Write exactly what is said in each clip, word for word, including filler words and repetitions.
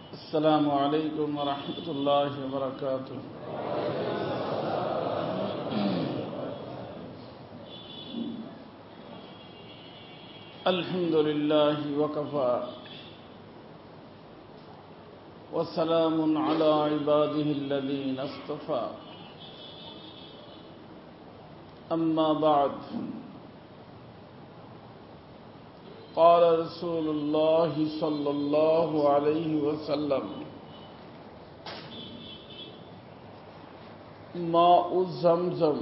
السلام عليكم ورحمة الله وبركاته. الحمد لله وكفى وسلام على عباده الذين اصطفى. أما بعد، قال رسول الله صلى الله عليه وسلم: ماء زمزم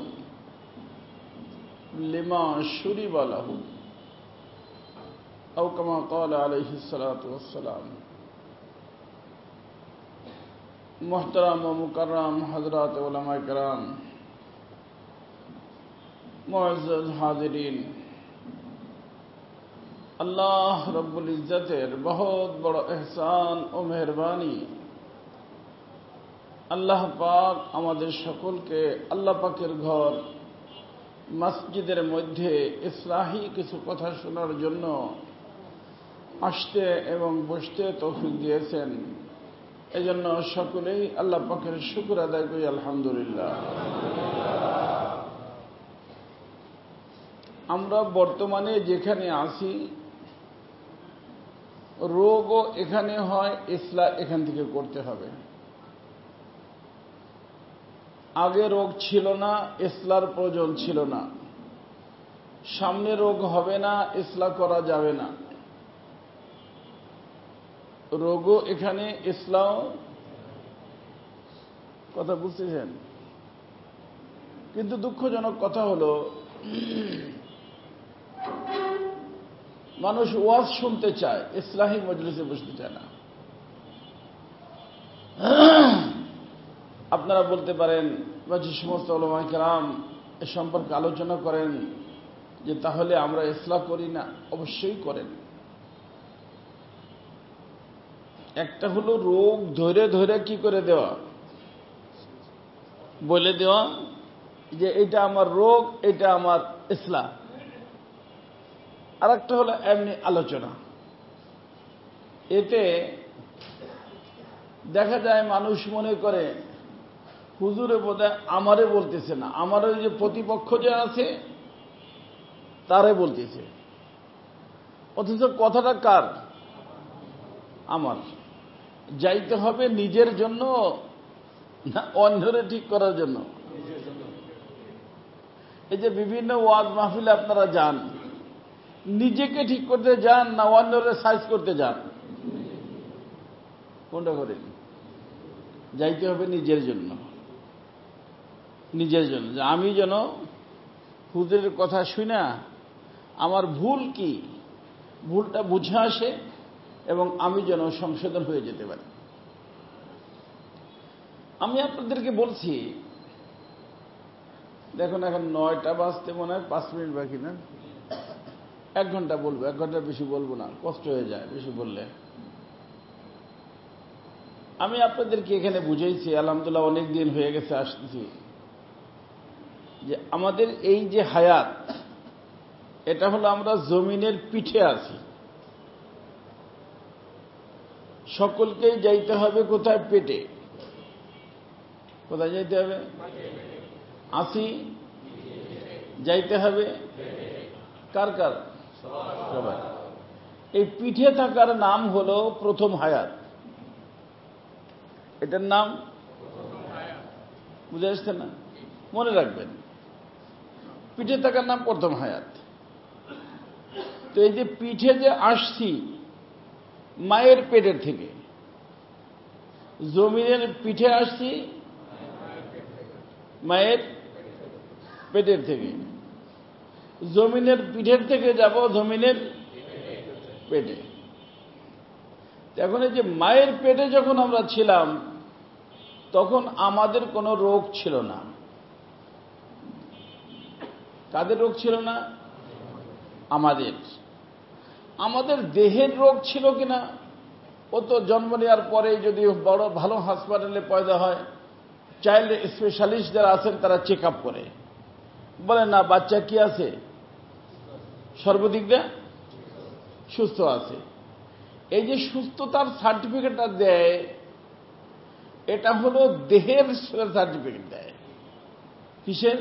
لما شرب له، أو كما قال عليه الصلاة والسلام. محترم و مکرم حضرات علماء کرام، معزز حاضرین، আল্লাহ রব্বুল ইজ্জতের বহুত বড় ইহসান ও মেহেরবানি, আল্লাহ পাক আমাদের সকলকে আল্লাহ পাকের ঘর মসজিদের মধ্যে ইসলাহি কিছু কথা শোনার জন্য আসতে এবং বসতে তৌফিক দিয়েছেন। এজন্য সকলেই আল্লাহ পাকের শুকর আদায় করি আলহামদুলিল্লাহ। আমরা বর্তমানে যেখানে আছি, রোগও এখানে হয়, ইসলাহ এখান থেকে করতে হবে। আগে রোগ ছিল না, ইসলার প্রয়োজন ছিল না। সামনে রোগ হবে না, ইসলাহ করা যাবে না। রোগও এখানে, ইসলাহ। কথা বুঝতেছেন? কিন্তু দুঃখজনক কথা হলো, মানুষ ওয়াজ শুনতে চায়, ইসলাহি মজলিসে বসতে চায় না। আপনারা বলতে পারেন বা যে সমস্ত উলামায়ে কেরাম এ সম্পর্কে আলোচনা করেন যে তাহলে আমরা ইসলাহ করি না। অবশ্যই করেন। একটা হলো রোগ ধরে ধরে কি করে দেওয়া, বলে দেওয়া যে এটা আমার রোগ, এটা আমার ইসলাহ। আর একটা হলো এমনি আলোচনা। এতে দেখা যায় মানুষ মনে করে হুজুরে বোধহয় আমারে বলতেছে না, আমার ওই যে প্রতিপক্ষ যে আছে তারে বলতেছে। অথচ কথাটা কার? আমার। যাইতে হবে নিজের জন্য না অন্যরে ঠিক করার জন্য? এই যে বিভিন্ন ওয়াজ মাহফিলে আপনারা যান, নিজেকে ঠিক করতে যান না অন্যরে সাইজ করতে যান? কোনটা করেন? যাইতে হবে নিজের জন্য। নিজের জন্য যে আমি যেন হুজুরের কথা শুনা আমার ভুল কি, ভুলটা বুঝে আসে এবং আমি যেন সংশোধন হয়ে যেতে পারি। আমি আপনাদেরকে বলছি, দেখুন এখন নয়টা বাজতে মনে হয় পাঁচ মিনিট বাকি না? এক ঘন্টা বলবো, এক ঘন্টার বেশি বলবো না, কষ্ট হয়ে যায় বেশি বললে। আমি আপনাদেরকে এখানে বুঝাইছি, আলহামদুলিল্লাহ অনেক দিন হয়ে গেছে আসতেছি, যে আমাদের এই যে হায়াত, এটা হলো আমরা জমিনের পিঠে আছি। সকলকেই যাইতে হবে কোথায়? পেটে। কোথায় যাইতে হবে? আসি যাইতে হবে কার কার? সবাই। এই পিঠে থাকার নাম হলো প্রথম হায়াত। এটার নাম বুঝে আসছে না? মনে রাখবেন, পিঠে থাকার নাম প্রথম হায়াত। তো এই যে পিঠে যে আসছি মায়ের পেটের থেকে, জমিনের পিঠে আসছি মায়ের পেটের থেকে, জমিনের পিঠের থেকে যাব জমিনের পেটে। এখন এই যে মায়ের পেটে যখন আমরা ছিলাম তখন আমাদের কোনো রোগ ছিল না। কাদের রোগ ছিল না? আমাদের। আমাদের দেহের রোগ ছিল কিনা? ও তো জন্ম নেওয়ার পরে যদি বড় ভালো হাসপাতালে পয়দা হয়, চাইল্ড স্পেশালিস্ট যারা আছেন তারা চেক আপ করে, বলে না বাচ্চা কি আছে, সর্বদিক দিয়ে সুস্থ আছে। এই যে সুস্থতার সার্টিফিকেটটা দেয়, এটা হলো দেহের সার্টিফিকেট দেয়। কিসের?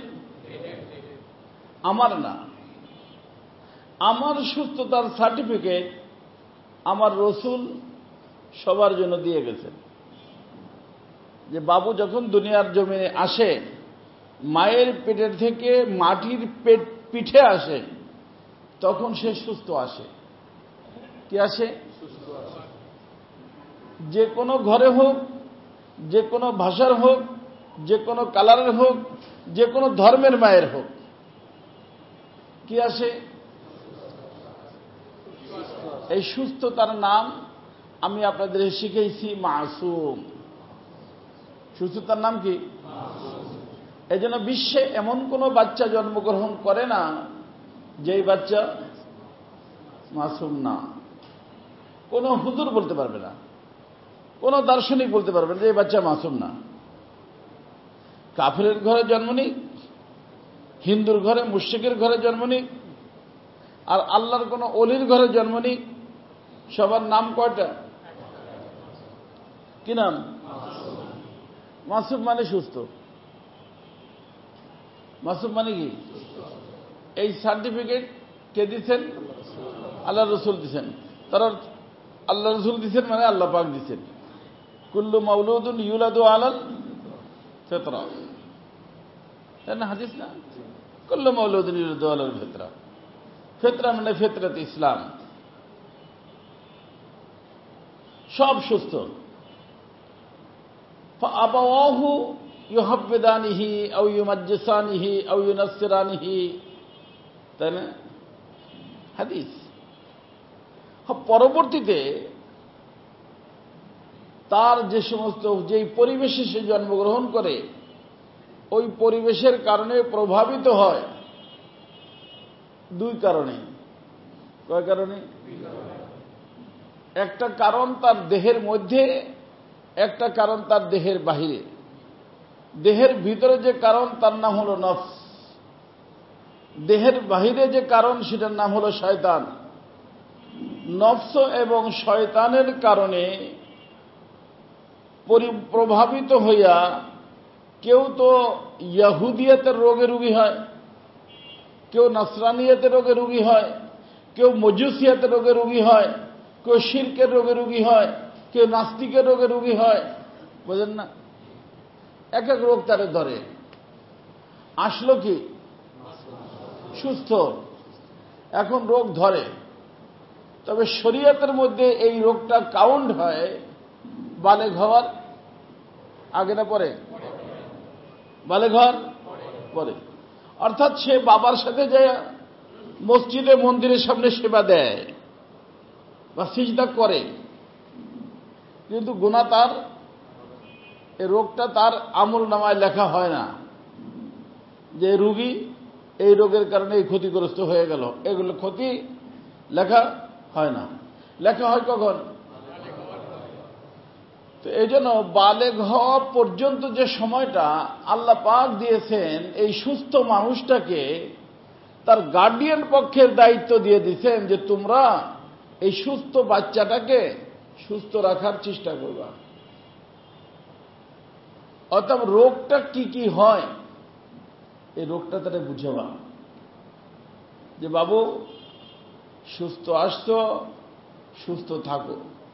আমার না। আমার সুস্থতার সার্টিফিকেট আমার রসুল সবার জন্য দিয়ে গেছেন। যে বাবু যখন দুনিয়ার জমিনে আসে, মায়ের পেটের থেকে মাটির পেট পিঠে আসে, তখন সে সুস্থ আসে। কি আসে? যে কোনো ঘরে হোক, যে কোনো ভাষার হোক, যে কোনো কালারের হোক, যে কোনো ধর্মের মায়ের হোক, কি আসে? এই সুস্থতার নাম আমি আপনাদের শিখেছি মাসুম। সুস্থতার নাম কি? এই জন্য বিশ্বে এমন কোন বাচ্চা জন্মগ্রহণ করে না যেই বাচ্চা মাসুম না। কোন হুজুর বলতে পারবে না, কোন দার্শনিক বলতে পারবে না যে এই বাচ্চা মাসুম না। কাফিরের ঘরে জন্ম নিক, হিন্দুর ঘরে, মুশরিকের ঘরে জন্ম নিক, আর আল্লাহর কোন অলির ঘরে জন্ম নিক, সবার নাম কয়টা? কি নাম? মাসুম মানে সুস্থ। মাসুম মানে কি? এই সার্টিফিকেট কে দিচ্ছেন? আল্লাহ রসুল দিচ্ছেন। তারা আল্লাহ রসুল দিচ্ছেন মানে আল্লাহ পাক দিচ্ছেন। কুল্লু মাউলুদুন ইউলাদু আলাল ফিতরা, তাই না হাদিস না? কুল্লু মাউলুদুন ইউলাদু আলাল ফিতরা। ফিতরা মানে ফিতরাত ইসলাম। সব সুস্থ। ফাআবাওয়াহু ইউহাব্বিদানিহি আও ইউমাজ্জিসানিহি আও ইউনাসসিরানিহি, তাই না হাদিস? পরবর্তীতে তার যে সমস্ত যেই পরিবেশে সে জন্মগ্রহণ করে, ওই পরিবেশের কারণে প্রভাবিত হয় দুই কারণে। কয় কারণে? একটা কারণ তার দেহের মধ্যে, একটা কারণ তার দেহের বাহিরে। দেহের ভিতরে যে কারণ তার নাম হলো নফস, দেহের বাহিরে যে কারণ সেটার নাম হলো শয়তান। নফস এবং শয়তানের কারণে প্রভাবিত হইয়া কেউ তো ইয়াহুদিয়াতের রোগে রোগী হয়, কেউ নাসরানিয়াতের রোগে রোগী হয়, কেউ মজুসিয়াতের রোগে রোগী হয়, কেউ শিরকের রোগে রোগী হয়, কেউ নাস্তিকের রোগে রোগী হয়। বুঝেন না? এক এক রোগ তারে ধরে। আসলো কি? সুস্থ। এখন রোগ ধরে, তবে শরীয়তের মধ্যে এই রোগটা কাউন্ট হয় বালেগ হওয়ার আগে না পরে? বালেগ হওয়ার পরে। অর্থাৎ সে বাবার সাথে যায় মসজিদে মন্দিরের সামনে সেবা দেয় বা সিজদা করে, কিন্তু গুনাহ তার, এই রোগটা তার আমল নামায় লেখা হয় না যে রোগী এই রোগের কারণে এই ক্ষতিগ্রস্ত হয়ে গেল। এগুলো ক্ষতি লেখা হয় না। লেখা হয় কখন? তো এই জন্য বালেগ হওয়া পর্যন্ত যে সময়টা আল্লাহ পাক দিয়েছেন, এই সুস্থ মানুষটাকে তার গার্ডিয়ান পক্ষের দায়িত্ব দিয়ে দিয়েছেন যে তোমরা এই সুস্থ বাচ্চাটাকে সুস্থ রাখার চেষ্টা করবা। অর্থাৎ রোগটা কি কি হয়, এই রোগটা তারা বুঝাবা যে বাবু সুস্থ আসছো, সুস্থ থাকো,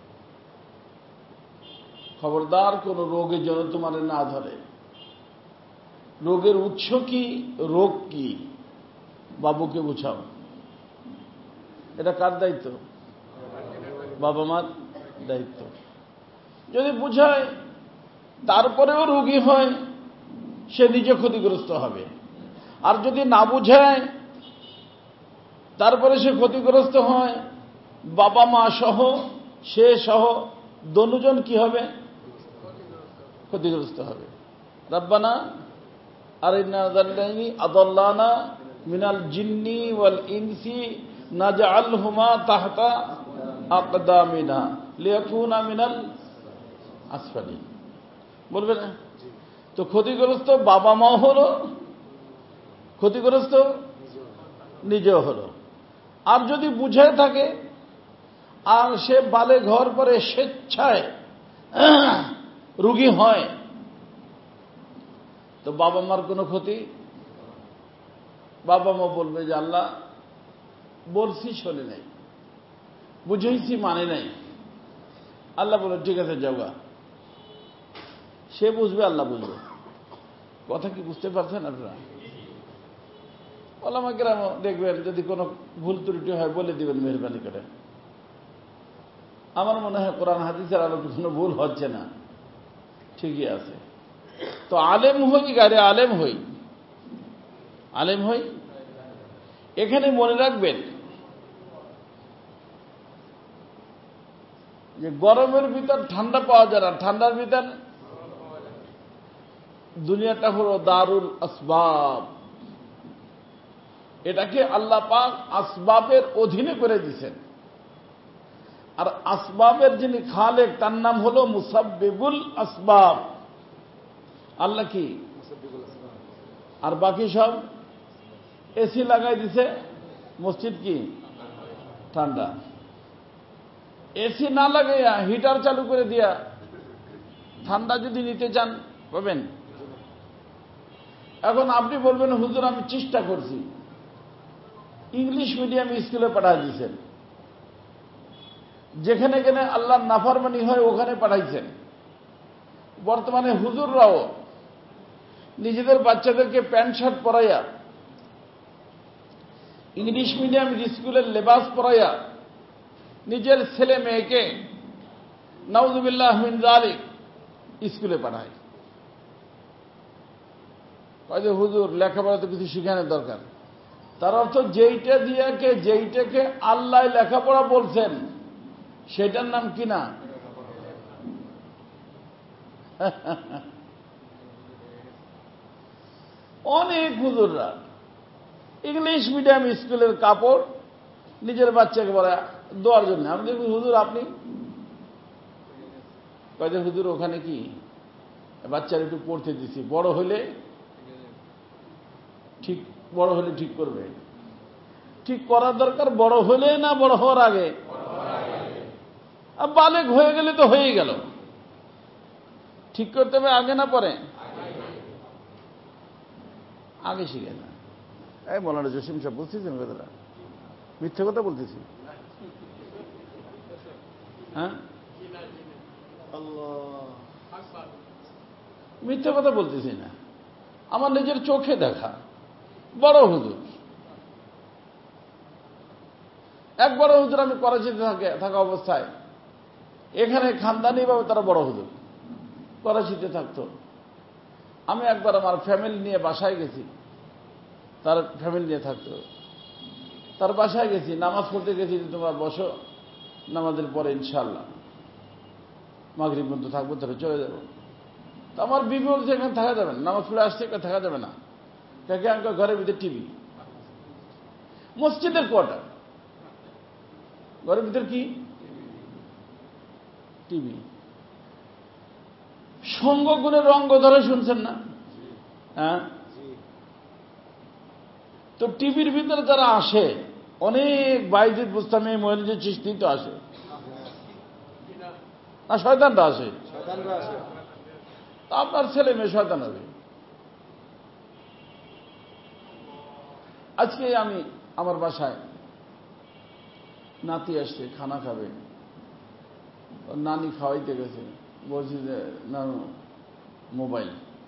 খবরদার কোন রোগের জন্য তোমার না ধরে। রোগের উৎস কি, রোগ কি, বাবুকে বুঝাও। এটা কার দায়িত্ব? বাবা মার দায়িত্ব। যদি বুঝায় তারপরেও রোগী হয়, সে নিজে ক্ষতিগ্রস্ত হবে। আর যদি না বুঝায় তারপরে সে ক্ষতিগ্রস্ত হয়, বাবা মা সহ, সে সহ দনুজন কি হবে? ক্ষতিগ্রস্ত হবে। রব্বানা আরিনা যাল্লাইনি আদাল্লানা মিনাল জিন্নি ওয়াল ইনসি নাজআলহুমা তাহতা আকদামিনা লিয়াকুনা মিনাল আসফালিন। বলবে না? তো ক্ষতিগ্রস্ত বাবা মা হলো, ক্ষতিগ্রস্ত নিজেও হলো। আর যদি বুঝে থাকে আর সে বালে ঘর পরে স্বেচ্ছায় রুগী হয়, তো বাবা মার কোনো ক্ষতি? বাবা মা বলবে যে আল্লাহ বলছি শোনে নাই, বুঝেছি মানে নাই। আল্লাহ বলে ঠিক আছে যাওগা। সে বুঝবে, আল্লাহ বুঝবে। কথা কি বুঝতে পারছেন আপনারা? ওলামা কেরাম দেখবেন যদি কোনো ভুল ত্রুটি হয় বলে দিবেন মেহরবানি করে। আমার মনে হয় কোরআন হাদিসের আলোকে কোনো ভুল হচ্ছে না, ঠিকই আছে। তো আলেম হই, গাড়ি আলেম হই, আলেম হই। এখানে মনে রাখবেন যে গরমের ভিতর ঠান্ডা পাওয়া যায় না, ঠান্ডার ভিতর দুনিয়াটা হলো দারুল আসবাব। এটাকে আল্লাহ পাক আসবাবের অধীনে করে দিয়েছেন। আর আসবাবের যিনি খালেক তার নাম হলো মুসাব্বিবুল আসবাব। আল্লাহ কি? আর বাকি সব এসি লাগাই দিছে, মসজিদ কি ঠান্ডা। এসি না লাগাইয়া হিটার চালু করে দিয়া ঠান্ডা যদি নিতে চান পাবেন। এখন আপনি বলবেন হুজুর আমি চেষ্টা করছি, ইংলিশ মিডিয়াম স্কুলে পাঠিয়ে দিয়েছেন, যেখানে যেখানে আল্লাহর নাফরমানি হয় ওখানে পাঠাইছেন। বর্তমানে হুজুররাও নিজেদের বাচ্চাদেরকে প্যান্ট শার্ট পরাইয়া, ইংলিশ মিডিয়াম স্কুলের লেবাস পরাইয়া নিজের ছেলে মেয়েকে নাউযুবিল্লাহ মিন যালিক স্কুলে পাঠায়। যে হুজুর লেখাপড়া তো কিছু শিখানোর দরকার। তার অর্থ যেইটা দিয়াকে যেইটাকে আল্লাহ লেখাপড়া বলছেন সেটার নাম কি না? অনেক হুজুররা ইংলিশ মিডিয়াম স্কুলের কাপড় নিজের বাচ্চাকে বলে দেওয়ার জন্য। আমি দেখি হুজুর আপনি কয়েক হুজুর ওখানে কি বাচ্চার একটু পড়তে দিছি, বড় হলে ঠিক, বড় হলে ঠিক করবে। ঠিক করার দরকার বড় হলে না বড় হওয়ার আগে? আর বালেগ হয়ে গেলে তো হয়েই গেল, ঠিক করতে হবে আগে না পরে? আগে শিখে না। এই মৌলানা জসিম সাহেব বলতেছেন কথাটা, মিথ্যে কথা বলতেছি? হ্যাঁ, মিথ্যে কথা বলতেছি না, আমার নিজের চোখে দেখা। বড় হুজুর, এক বড় হুজুর আমি করাচিতে থাকে থাকা অবস্থায়, এখানে খানদানি ভাবে তারা বড় হুজুর করাচিতে থাকতো। আমি একবার আমার ফ্যামিলি নিয়ে বাসায় গেছি, তার ফ্যামিলি নিয়ে থাকতো, তার বাসায় গেছি, নামাজ পড়তে গেছি, তোমরা বসো, নামাজের পরে ইনশাআল্লাহ মাগরিব পর্যন্ত থাকবো, তাহলে চলে যাবো। তো আমার বিবি বলছে এখানে থাকা যাবে না, নামাজ পড়ে আসছে থাকা যাবে না। কাকে আমাকে ঘরের ভিতরে টিভি, মসজিদের কোয়ার্টার, ঘরের ভিতর কি টিভি। সঙ্গ গুণের রঙ্গ ধরে শুনছেন না? হ্যাঁ, তো টিভির ভিতরে যারা আসে অনেক বাইজিদ বুস্তামি মইনুদ্দিন চিশতি তো আসে না, শয়তানরা আসে। আপনার ছেলে মেয়ে শয়তান হবে। আজকে আমি আমার বাসায় নাতি আসছে, খানা খাবে, নানি খাওয়াইতে গেছে, বলছি যে নানু মোবাইল,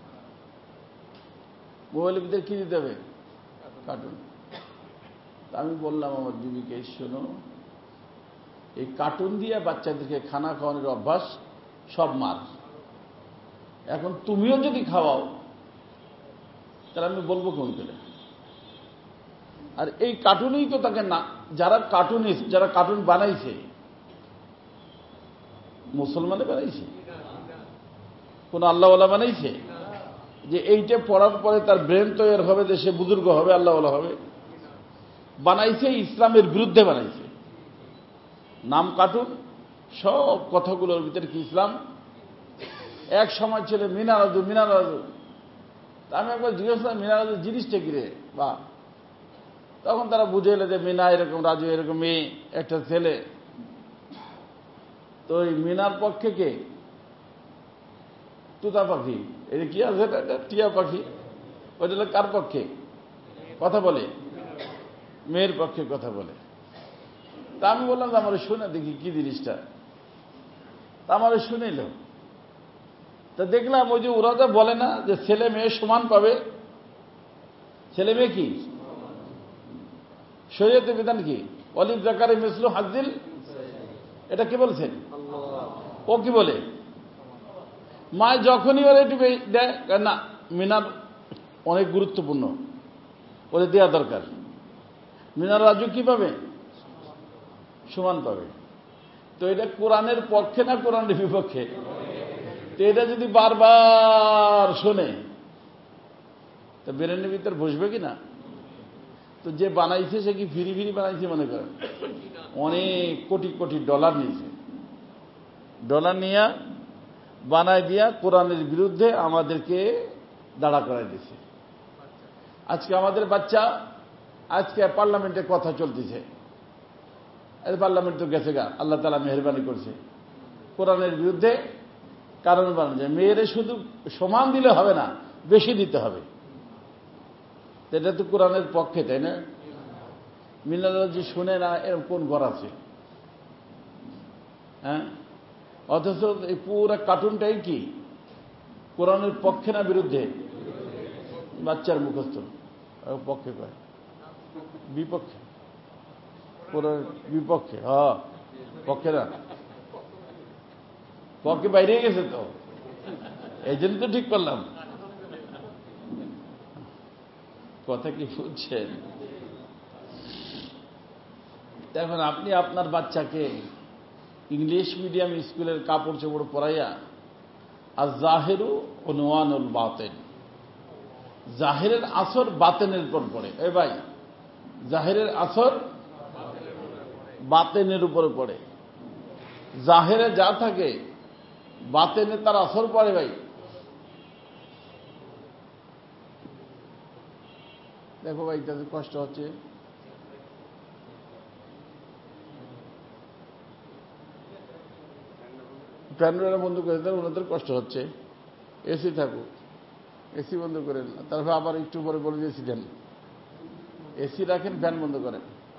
মোবাইলের ভিতরে কি দিতে হবে? কার্টুন। আমি বললাম আমার বিবিকে, শোনো, এই কার্টুন দিয়ে বাচ্চাদেরকে খানা খাওয়ানোর অভ্যাস সব মার। এখন তুমিও যদি খাওয়াও তাহলে আমি বলবো কোন করে? আর এই কার্টুনই তো তাকে না, যারা কার্টুনিস্ট, যারা কার্টুন বানাইছে মুসলমানে বানাইছে? কোন আল্লাহওয়ালা বানাইছে যে এইটা পড়ার পরে তার ব্রেন তৈরি হবে, যে সে বুজুর্গ হবে, আল্লাহওয়ালা হবে? বানাইছে ইসলামের বিরুদ্ধে বানাইছে, নাম কার্টুন। সব কথাগুলোর ভিতরে কি ইসলাম? এক সময় ছিল মিনা রাজু, মিনা রাজু। আমি একবার জিজ্ঞেস করলাম মিনা রাজু জিনিসটা কি রে? বা তখন তারা বুঝে এলো যে মিনা এরকম, রাজু এরকম, মেয়ে একটা ছেলে, তো ওই মিনার পক্ষে কে? তুতা পাখি। এটা কি আছে? এটা টিয়া পাখি। ওইটা হলো কার পক্ষে কথা বলে? মেয়ের পক্ষে কথা বলে। তা আমি বললাম যে আমার শুনে দেখি কি জিনিসটা। তা আমার শুনিল। তা দেখলাম ওই যে ওরা যা বলে না যে ছেলে মেয়ে সমান পাবে, ছেলে মেয়ে কি শরীয়তে বিধান কি? ওয়ালিদ যাকারি মিসলু হাজ্জিল, এটা কি বলছেন? ও কি বলে? মা যখনই ওরা একটু দেয় না, মিনার অনেক গুরুত্বপূর্ণ, ওরে দেওয়া দরকার। মিনার রাজু কি পাবে? সমান পাবে। তো এটা কোরআনের পক্ষে না কোরআনের বিপক্ষে? তো এটা যদি বারবার শোনে তো ব্রেনের ভিতর বসবে কি না? তো যে বানাইছে সে কি ফিরি ফিরি বানাইছে মনে করেন? অনেক কোটি কোটি ডলার নিয়েছে। ডলার নিয়ে বানাই দিয়া কোরআনের বিরুদ্ধে আমাদেরকে দাঁড়া করাই দিয়েছে। আজকে আমাদের বাচ্চা আজকে পার্লামেন্টে কথা চলতেছে, পার্লামেন্ট তো গেছে গা, আল্লাহ তাআলা মেহেরবানি করছে, কোরআনের বিরুদ্ধে কারণ বানাচ্ছে। মেয়েরে শুধু সমান দিলে হবে না, বেশি দিতে হবে। এটা তো কোরআনের পক্ষে, তাই না? মিনারজি শুনে না, এরকম কোন ঘর আছে? হ্যাঁ, অথচ এই পুরো কার্টুনটাই কি কোরআনের পক্ষে না বিরুদ্ধে? বাচ্চার মুখস্থ পক্ষে কয়, বিপক্ষে, কোরআনের বিপক্ষে। হ্যাঁ, পক্ষে না, পক্ষে বাইরে গেছে তো, এই জন্য তো ঠিক করলাম। কথা কি বুঝছেন? এখন আপনি আপনার বাচ্চাকে ইংলিশ মিডিয়াম স্কুলের কাপড় চোপড় পরাইয়া, আর জাহেরু ও নোয়ানুল বাতেন, জাহেরের আসর বাতেনের উপর পড়ে। এ ভাই, জাহেরের আসর বাতেনের উপরে পড়ে। জাহেরে যা থাকে বাতেনে তার আসর পড়ে। ভাই দেখো ভাই, তাদের কষ্ট হচ্ছে। ফ্যানরা বন্ধ করে দেন, ওনাদের কষ্ট হচ্ছে। এসি থাকুক, এসি বন্ধ করেন না, তারপর আবার একটু পরে বলে দিয়েছি দেন এসি রাখেন, ফ্যান বন্ধ করেন।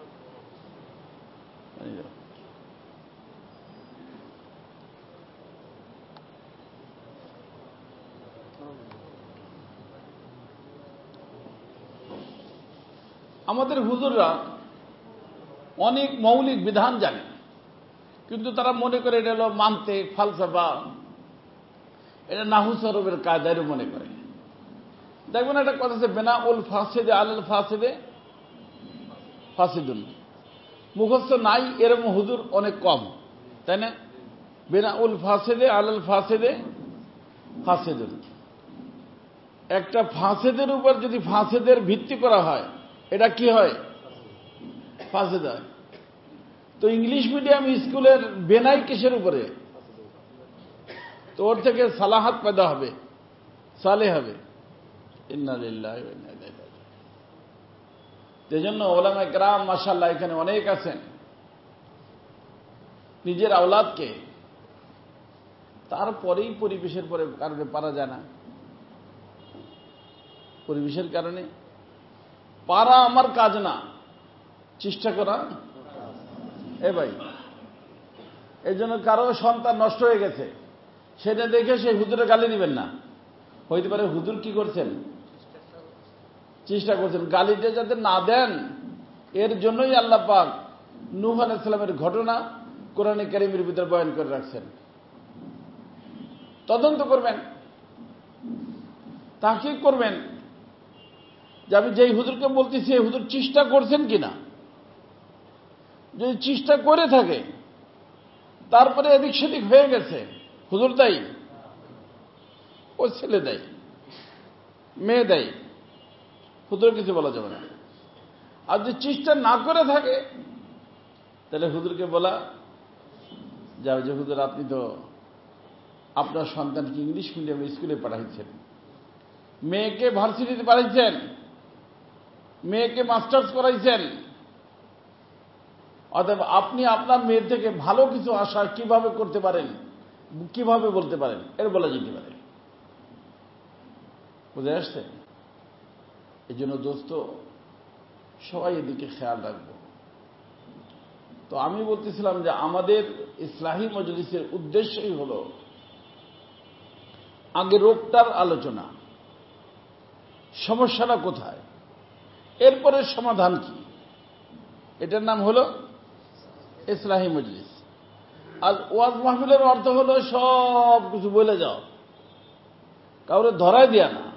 আমাদের হুজুররা অনেক মৌলিক বিধান জানে, কিন্তু তারা মনে করে এটা হলো মানতে ফালসাফা, এটা নাহু সরবের কায়দায় মনে করে। দেখবেন একটা কথা আছে, বেনা উল ফাসিদে আলাল ফাসিদে ফাসিদুন, মুখস্থ নাই এরকম হুজুর অনেক কম, তাই না? বেনা উল ফাসিদে আলাল ফাসিদে ফাসিদুন, একটা ফাসেদের উপর যদি ফাসেদের ভিত্তি করা হয়, এটা কি হয়? ফাসেদ হয়। তো ইংলিশ মিডিয়াম স্কুলের বেনাই কিসের উপরে? তো ওর থেকে সালাহাত পয়দা হবে, সালে হবে। ইন্না লিল্লাহি ওয়া ইন্না ইলাইহি রাজিউন। এজন্য ওলামায়ে কেরাম মাশাআল্লাহ এখানে অনেক আছেন, নিজের আওলাদকে তারপরেই পরিবেশের পরে কারণে পারা যায় না, পরিবেশের কারণে পারা আমার কাজ না, চেষ্টা করা। এ ভাই, এই জন্য কারো সন্তান নষ্ট হয়ে গেছে, সেটা দেখে সেই হুজুরে গালি দিবেন না। হইতে পারে হুজুর কি করছেন? চেষ্টা করছেন। গালিটা যাতে না দেন, এর জন্যই আল্লাহ পাক নূহ আলাইহিস সালামের ঘটনা কোরআনে কারীমের ভিতরে বয়ান করে রাখছেন। তদন্ত করবেন, তাহকিক করবেন যে আমি যেই হুজুরকে বলতেছি এই হুজুর চেষ্টা করছেন কিনা। যদি চেষ্টা করে থাকে, তারপরে এদিক সেদিক হয়ে গেছে, হুজুর দায়ী, ও ছেলে দায়ী, মেয়ে দায়ী, হুজুর কিছু বলা যাবে না। আর যদি চেষ্টা না করে থাকে, তাহলে হুজুরকে বলা যাবে যে হুজুর আপনি তো আপনার সন্তানকে ইংলিশ মিডিয়াম স্কুলে পাঠাইছেন, মেয়েকে ভার্সিটিতে পাঠাইছেন, মেয়েকে মাস্টার্স করাইছেন, অতএব আপনি আপনার মেয়ের থেকে ভালো কিছু আশা কিভাবে করতে পারেন, কিভাবে বলতে পারেন, এর বলা যেতে পারে। বুঝে আসছে? এই জন্য দোস্ত সবাই এদিকে খেয়াল রাখবো। তো আমি বলতেছিলাম যে আমাদের ইসলাহি মজলিসের উদ্দেশ্যই হল আগে রোগটার আলোচনা, সমস্যাটা কোথায়, এরপরে সমাধান কি। এটার নাম হলো ইসলাহি মজলিস। আর ওয়াজ মাহফিলের অর্থ হলো সব কিছু বলে যাও, কাউরে ধরাই দেয়া না।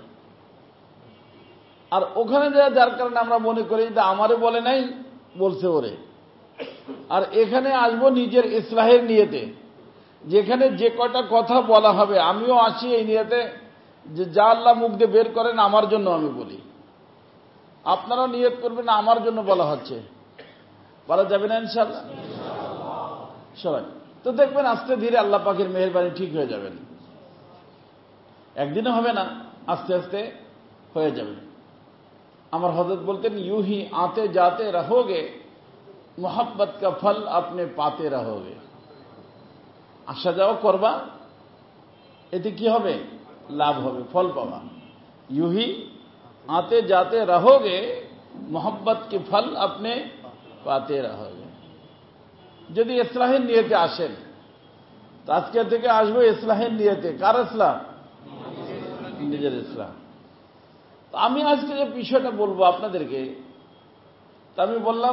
আর ওখানে যায় যার কারণে আমরা মনে করি যে আমারে বলে নাই, বলছে ওরে। আর এখানে আসবো নিজের ইসলাহের নিয়তে, যেখানে যে কয়টা কথা বলা হবে আমিও আসি এই নিয়তে যে যা আল্লাহ মুখ দিয়ে বের করেন আমার জন্য আমি বলি। আপনারাও নিয়ত করবেন আমার জন্য বলা হচ্ছে, বলা যাবে না ইনশাআল্লাহ সবাই। তো দেখবেন আস্তে ধীরে আল্লাহ পাকের মেহেরবানি ঠিক হয়ে যাবেন। একদিনও হবে না, আস্তে আস্তে হয়ে যাবে। আমার হযরত বলতেন, ইউহি আতে যাতে রहोगे मोहब्बत का फल अपने पाते रहोगे। আসা যাওয়া করবা, এতে কি হবে? লাভ হবে, ফল পাবা। ইউহি आते जाते रहोगे मोहब्बत के फल अपने पाते रहोगे। যদি ইসলাহের নিয়তে আসেন, তো আজকে থেকে আসবে ইসলাহের নিয়তে। কার ইসলাম? নিজের ইসলাম। তো আমি আজকে যে বিষয়টা বলবো আপনাদেরকে, তা আমি বললাম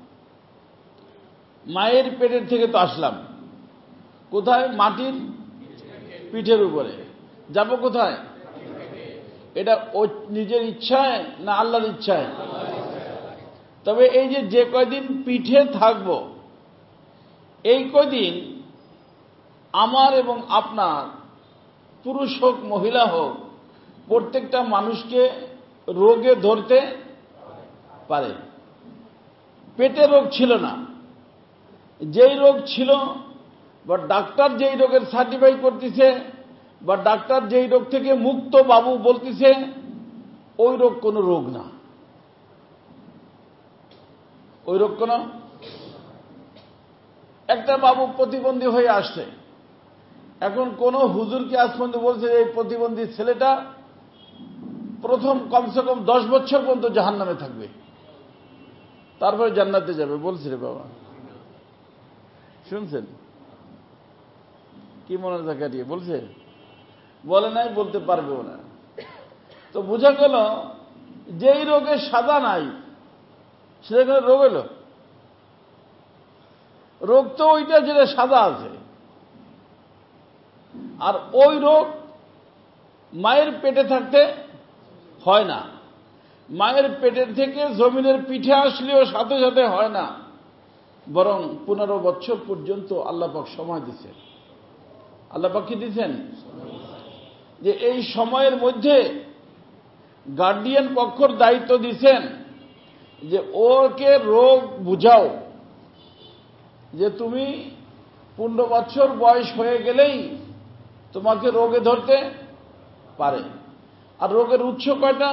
মায়ের পেটের থেকে তো আসলাম, কোথায়? মাটির পিঠের উপরে যাব। কোথায়? এটা ও নিজের ইচ্ছায় না আল্লাহর ইচ্ছায়? তবে এই যে যে কয়দিন পিঠে থাকব, এই কয়দিন আমার এবং আপনার, পুরুষ হোক মহিলা হোক, প্রত্যেকটা মানুষকে রোগে ধরতে পারে। পেটে রোগ ছিল না, যেই রোগ ছিল বা ডাক্তার যেই রোগের সার্টিফাই করতেছে বা ডাক্তার যেই রোগ থেকে মুক্ত বাবু বলতেছে, ওই রোগ কোনো রোগ না। ওই রোগ কোন একটা বাবু প্রতিবন্ধী হয়ে আসছে। এখন কোন হুজুরকে আজ পর্যন্ত বলছে এই প্রতিবন্ধী ছেলেটা প্রথম কমসে কম দশ বছর পর্যন্ত জাহান্নামে থাকবে, তারপরে জান্নাতে যাবে, বলছে রে বাবা? শুনছেন কি মনে দেখা দিয়ে বলছে? বলে নাই, বলতে পারবেও না। তো বোঝা গেল যেই রোগের সাদা নাই সেটা রোগ এলো। রোগ তো ওইটা যেটা সাদা আছে। আর ওই রোগ মায়ের পেটে থাকতে হয় না। মায়ের পেটের থেকে জমিনের পিঠে আসলেও সাথে সাথে হয় না, বরং পনেরো বছর পর্যন্ত আল্লাহ পাক সময় দিচ্ছেন। আল্লাহ পাক কি দিচ্ছেন? যে এই সময়ের মধ্যে গার্ডিয়ান পক্ষর দায়িত্ব দিচ্ছেন যে ওকে রোগ বুঝাও, যে তুমি পনেরো বছর বয়স হয়ে গেলেই তোমাকে রোগে ধরতে পারে। আর রোগের উৎস কয়টা?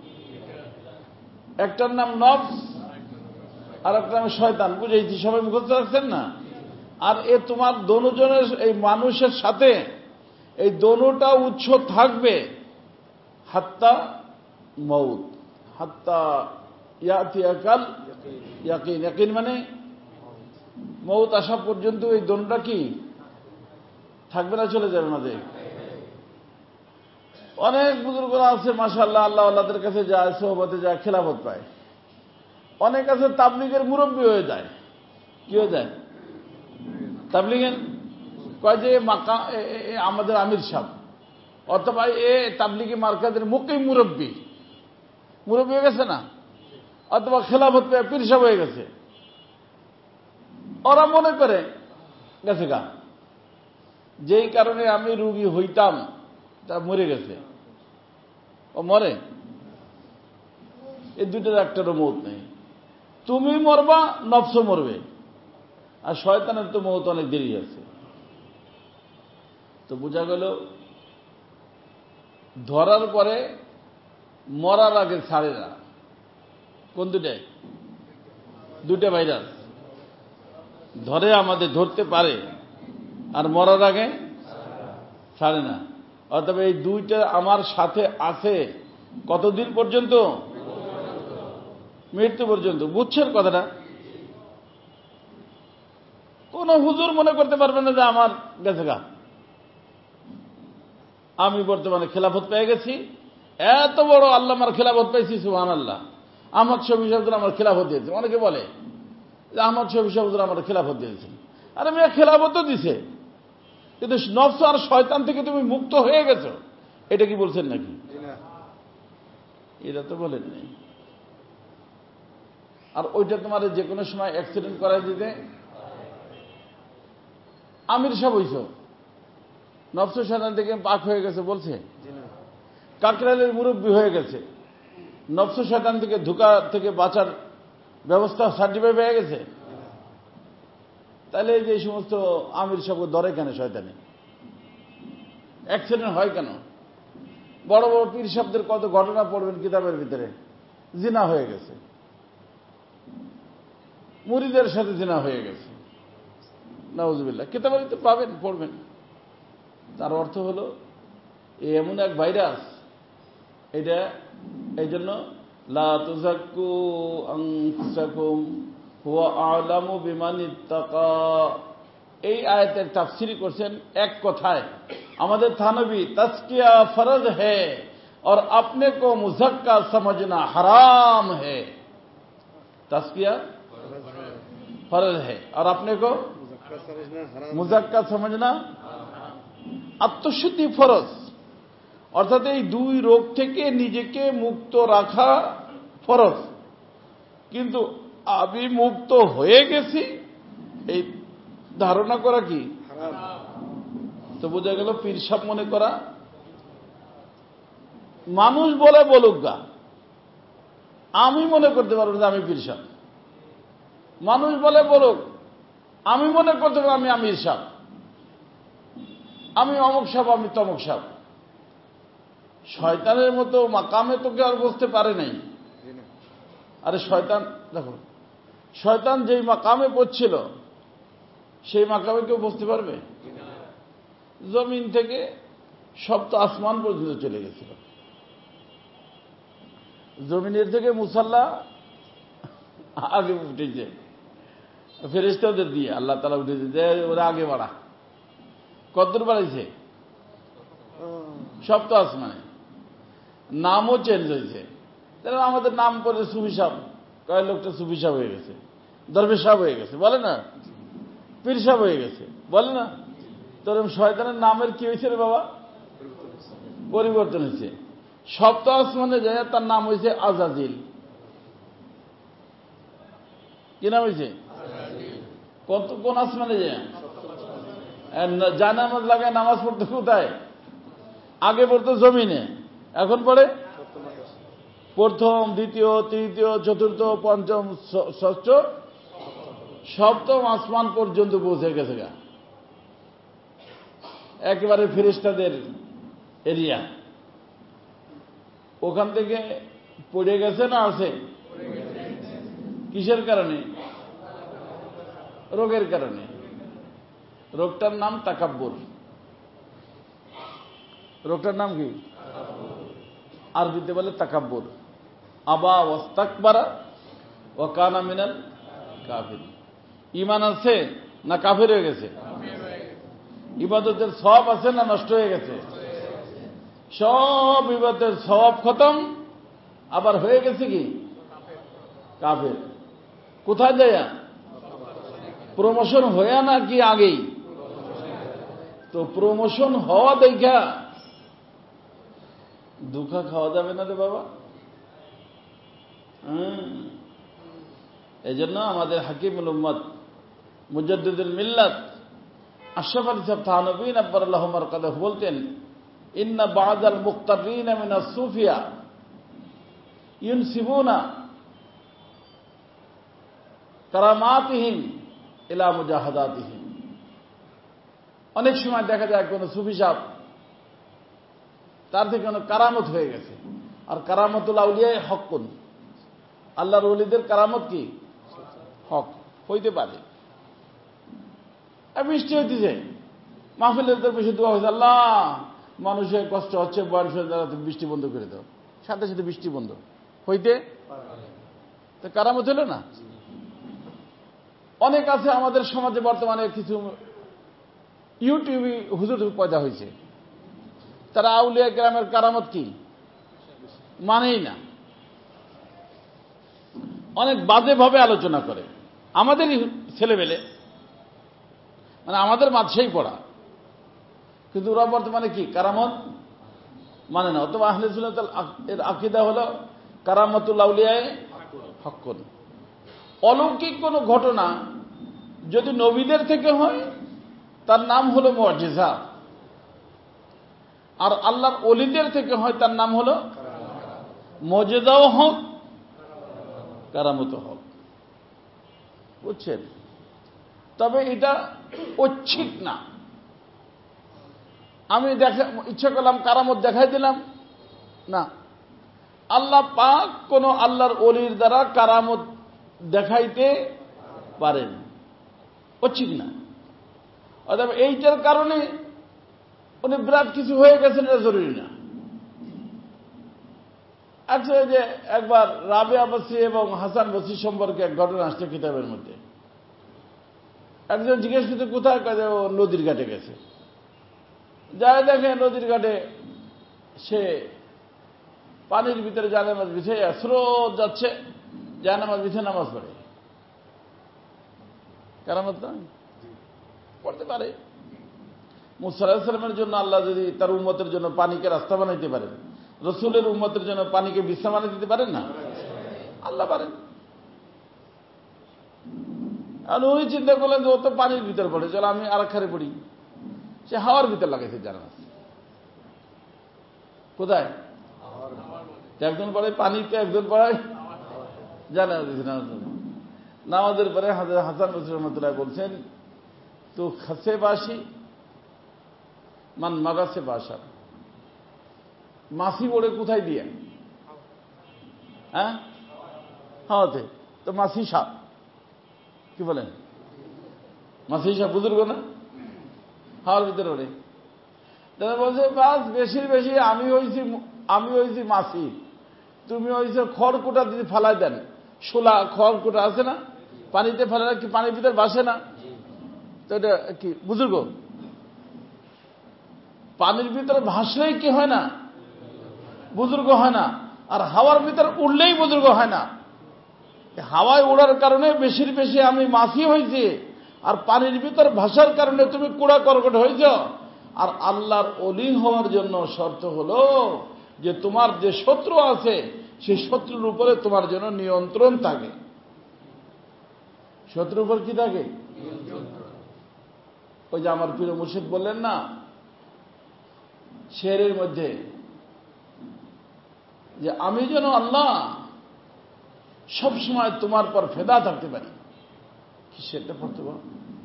একটার নাম নফস আর একটার নাম শয়তান। বুঝেছি? সবাই মুখস্থ রাখছেন না? আর এ তোমার দোনোজনের, এই মানুষের সাথে এই দোনোটা উৎস থাকবে হাত্তা মউত, হাত্তা ইয়াতিয়াকাল ইয়াকিন। ইয়াকিন মানে মউত আসা পর্যন্ত এই দোনোটা কি থাকবে না, চলে যাবে মাঝে। অনেক বুজুর্গরা আছে মাশাআল্লাহ, আল্লাহ আল্লাহদের কাছে যায়, সোহবতে যায়, খেলাফত পায়। অনেক আছে তাবলীগের মুরব্বী হয়ে যায়। কি হয়ে যায়? তাবলীগের কয় যে মাকা আমাদের আমির সাহেব, অথবা এ তাবলীগি মার্কাজের মুকিম মুরব্বী, মুরব্বী হয়ে গেছে না, অথবা খেলাফত পেয়ে পীর সাহেব হয়ে গেছে। ওরা মনে করে গেছে গা, যেই কারণে আমি রুগী হইতাম তা মরে গেছে। ও মরে? এই দুইটার একটারও মৌত নেই। তুমি মরবা, নফস মরবে, আর শয়তানের তো মৌত অনেক দেরি আছে। তো বোঝা গেল ধরার পরে মরার আগে ছাড়ে না। কোন দুটায়? দুটা ভাইরাস। ধরে আমাদের ধরতে পারে আর মরার আগে ছাড়ে না। অর্থাৎ এই দুইটা আমার সাথে আছে কতদিন পর্যন্ত? মৃত্যু পর্যন্ত। বুঝছেন কথাটা? কোন হুজুর মনে করতে পারবে না যে আমার গেছে গা, আমি বর্তমানে খেলাফত পেয়ে গেছি, এত বড় আল্লাহ আমার খেলাফত পেয়েছি, সুবহানাল্লাহ, আহমদ শফি সাহেব আমার খেলাফত দিয়েছে। অনেকে বলে যে আহমদ শফি সাহেব আমার খেলাফত দিয়েছেন। আরে মেয়ে খেলাফত দিছে, কিন্তু নফস আর শয়তান থেকে তুমি মুক্ত হয়ে গেছো, এটা কি বলছেন নাকি? এটা তো বলেন নাই। আর ওইটা তোমার যে কোনো সময় অ্যাক্সিডেন্ট করাই দিতে আমির সাহেব হইছ, নফস শয়তান থেকে পাক হয়ে গেছে বলছে। কাকরাইলের মুরব্বী হয়ে গেছে, নফস শয়তান থেকে ধোঁকা থেকে বাঁচার ব্যবস্থা সার্টিফাই পেয়ে গেছে। তাহলে এই যে সমস্ত আমির সাহেব ধরে কেন শয়তানে? অ্যাক্সিডেন্ট হয় কেন? বড় বড় পীর সাহেবদের কত ঘটনা পড়বেন কিতাবের ভিতরে, জিনা হয়ে গেছে, মুরিদের সাথে জিনা হয়ে গেছে, নাউজুবিল্লাহ। কিতাবের ভিতরে পাবেন, পড়বেন। তার অর্থ হলো এমন এক ভাইরাস, এটা এই জন্য লা তুযাক্কু আনফুসাকুম হুয়া আ'লামু বিমান ইত্তাকা, এই আয়াতের তাফসীর করছেন এক কথায় আমাদের থানবী, তাজকিয়া ফরজ হ্যায় और अपने को मुज़क्का समझना हराम है। तज़किया फर्ज है और अपने को मुज़क्का समझना আত্মশুদ্ধি ফরজ। অর্থাৎ এই দুই রোগ থেকে নিজেকে মুক্ত রাখা ফরজ, কিন্তু আমি মুক্ত হয়ে গেছি এই ধারণা করা কি? তো বোঝা গেল পীর সাহেব মনে করা। মানুষ বলে বলুক গা, আমি মনে করতে পারবো যে আমি পীর সাহেব। মানুষ বলে বলুক, আমি মনে করতে পারবো আমি আমির সাহেব, আমি অমুক সাহেব, আমি তমুক সাহেব। শয়তানের মতো মাকামে তো কেউ আর বসতে পারে নাই। আরে শয়তান দেখো, শয়তান যেই মাকামে পড়ছিল সেই মাকামে কেউ বসতে পারবে? জমিন থেকে সপ্ত আসমান পর্যন্ত চলে গেছিল। জমিনের থেকে মুসাল্লা আগে উঠেছে, ফেরেশতাদের দিয়ে আল্লাহ তাআলা উঠেছে যে ওরা আগে বাড়া। কতদূর বাড়াইছে? সপ্ত আসমানে। নামও চেঞ্জ হয়েছে। তাহলে আমাদের নাম করে সুফি সাহেব, কয়েক লোকটা সুফি সাহেব হয়ে গেছে, দরবেশ সাহেব হয়ে গেছে, বলে না, পীর সাহেব হয়ে গেছে, বলে না। তোর শয়তানের নামের কি হয়েছে রে বাবা? পরিবর্তন হয়েছে। সপ্ত আসমানে যায় তার নাম হয়েছে আজাজিল। কি নাম হয়েছে? কত কোন আসমানে যায়? জানামাজ লাগায় নামাজ পড়তে কোথায়? আগে পড়তো জমিনে, এখন পড়ে প্রথম, দ্বিতীয়, তৃতীয়, চতুর্থ, পঞ্চম, ষষ্ঠ, সপ্তম আসমান পর্যন্ত পৌঁছে গেছে গা। একেবারে ফেরেশতাদের এরিয়া। ওখান থেকে পড়ে গেছে না আছে? কিসের কারণে? রোগের কারণে। রোগটার নাম তাকাব্বুর। রোগটার নাম কি? আরবিতে বলে তাকাব্বুর। আবা ওয়াস্তাকবারা ওয়া কানা মিনাল কাফির। ঈমান আছে না কাফির হয়ে গেছে? ইবাদতের সওয়াব আছে না নষ্ট হয়ে গেছে? সব ইবাদতের সওয়াব খতম, আবার হয়ে গেছে কি? কাফির। কোথায় যায়? প্রমোশন হয়ে না কি আগেই? তো প্রমোশন হওয়া দেখা দুঃখা খাওয়া যাবে না রে বাবা। এই জন্য আমাদের হাকিমুল উম্মত মুজাদ্দিদুল মিল্লাত আশরাফ আলী সাহেব থানভী নব্বরুল্লাহ মারকাদাহু বলতেন, ইন্না বা'দাল মুক্তারিন মিনাস সুফিয়া ইউনসিবুনা কারামাতিহিম ইলা মুজাহাদাতিহিম। অনেক সময় দেখা যায় কোন সুফি সাহেব তার থেকে কোনো কারামত হয়ে গেছে। আর কারামতুল আউলিয়া হকুন, আল্লাহর ওলিদের কারামত কি? হক হইতে পারে। বৃষ্টি হইতেছে, মাহফিলের তো বেশি দোয়া হয়েছে, আল্লাহ মানুষের কষ্ট হচ্ছে, বয়ান শুনে দ্বারা তুমি বৃষ্টি বন্ধ করে দাও, সাথে সাথে বৃষ্টি বন্ধ হইতে তো কারামত হলো না? অনেক আছে আমাদের সমাজে বর্তমানে কিছু ইউটিউবে হুজুর পয়দা হয়েছে, তারা আউলিয়া গ্রামের কারামত কি মানেই না, অনেক বাজেভাবে আলোচনা করে। আমাদেরই ছেলেবেলে, মানে আমাদের মাঝেই পড়া, কিন্তু ওরা বর্তমানে কি কারামত মানে না। অথবা আহলে সুন্নাত এর আকীদা হলো কারামাতুল আউলিয়ায়ে হাক্কুন। অলৌকিক কোন ঘটনা যদি নবীদের থেকে হয় তার নাম হলো মুআজিজা, আর আল্লাহর ওলিদের থেকে হয় তার নাম হলো মুআজিজাও হক, কারামতও হক। বুঝছেন? তবে এটা ঐচ্ছিক না। আমি দেখা ইচ্ছা করলাম কারামত দেখাই দিলাম না, আল্লাহ পাক কোন আল্লাহর ওলির দ্বারা কারামত দেখাইতে পারেন, ঐচ্ছিক না। অর্থাৎ এইটার কারণে উনি বিরাট কিছু হয়ে গেছেন এটা জরুরি না। আচ্ছা, যে একবার রাবেয়া বসরি এবং হাসান বসরি সম্পর্কে এক ঘটনা আসছে কিতাবের মধ্যে। একজন জিজ্ঞেস করতে কোথায়, কাজে ও নদীর ঘাটে গেছে, যাই দেখে নদীর ঘাটে সে পানির ভিতরে জায়নামাজ বিছে, স্রোত যাচ্ছে, জায়নামাজ বিছে নামাজ পড়ে। কারামত নয়? পড়তে পারে। মুসা আলাইহিস সালামের জন্য আল্লাহ যদি তার উম্মতের জন্য পানিকে রাস্তা বানাইতে পারেন, রসুলের উম্মতের জন্য পানিকে বিশ্রাম বানিয়ে দিতে পারেন না? আল্লাহ পারেন। আর উনি চিন্তা করলেন যে ও তো পানির ভিতরে পড়ে, চলো আমি আর খারে পড়ি। সে হাওয়ার ভিতর লাগাইছে জানাজ। কোথায়? একজন পড়ে পানিতে, একজন পড়ায় জানাজ। নামাজের পরে হাসান বসরি রহমাতুল্লাহ বলছেন, তো খাসে বাসি মান মাগাসে বাসা, মাসি ওড়ে কোথায় দিয়ে? হ্যাঁ, হাওয়াতে। তো মাসি সাপ কি বলেন? মাসি সাপ বুজুর্গ না, হাওয়ার ভিতরে ওড়ে। তারা বলছে বাস বেশির বেশি আমি হয়েছি আমি হয়েছি মাসি, তুমি হয়েছে খড়কুটা যদি ফালাই দেন, শোলা খড়কুটা আছে না, পানিতে ফেলে কি পানির ভিতরে বাসে না? তো এটা কি বুজুর্গ? পানির ভিতরে ভাসলেই কি হয় না? বুজুর্গ হয় না। আর হাওয়ার ভিতরে উড়লেই বুজুর্গ হয় না। হাওয়ায় ওড়ার কারণে বেশির বেশি আমি মাসি হয়েছি, আর পানির ভিতর ভাসার কারণে তুমি কুড়া কর্কট হয়েছ। আর আল্লাহর ওলি হওয়ার জন্য শর্ত হলো যে তোমার যে শত্রু আছে সেই শত্রুর উপরে তোমার জন্য নিয়ন্ত্রণ থাকে। শত্রুর উপর কি থাকে? ওই যে আমার প্রিয় মুর্শিদ বললেন না শেরের মধ্যে, যে আমি যেন আল্লাহ সব সময় তোমার পর ফেদা থাকতে পারি। কি সেটা পড়তে পারো?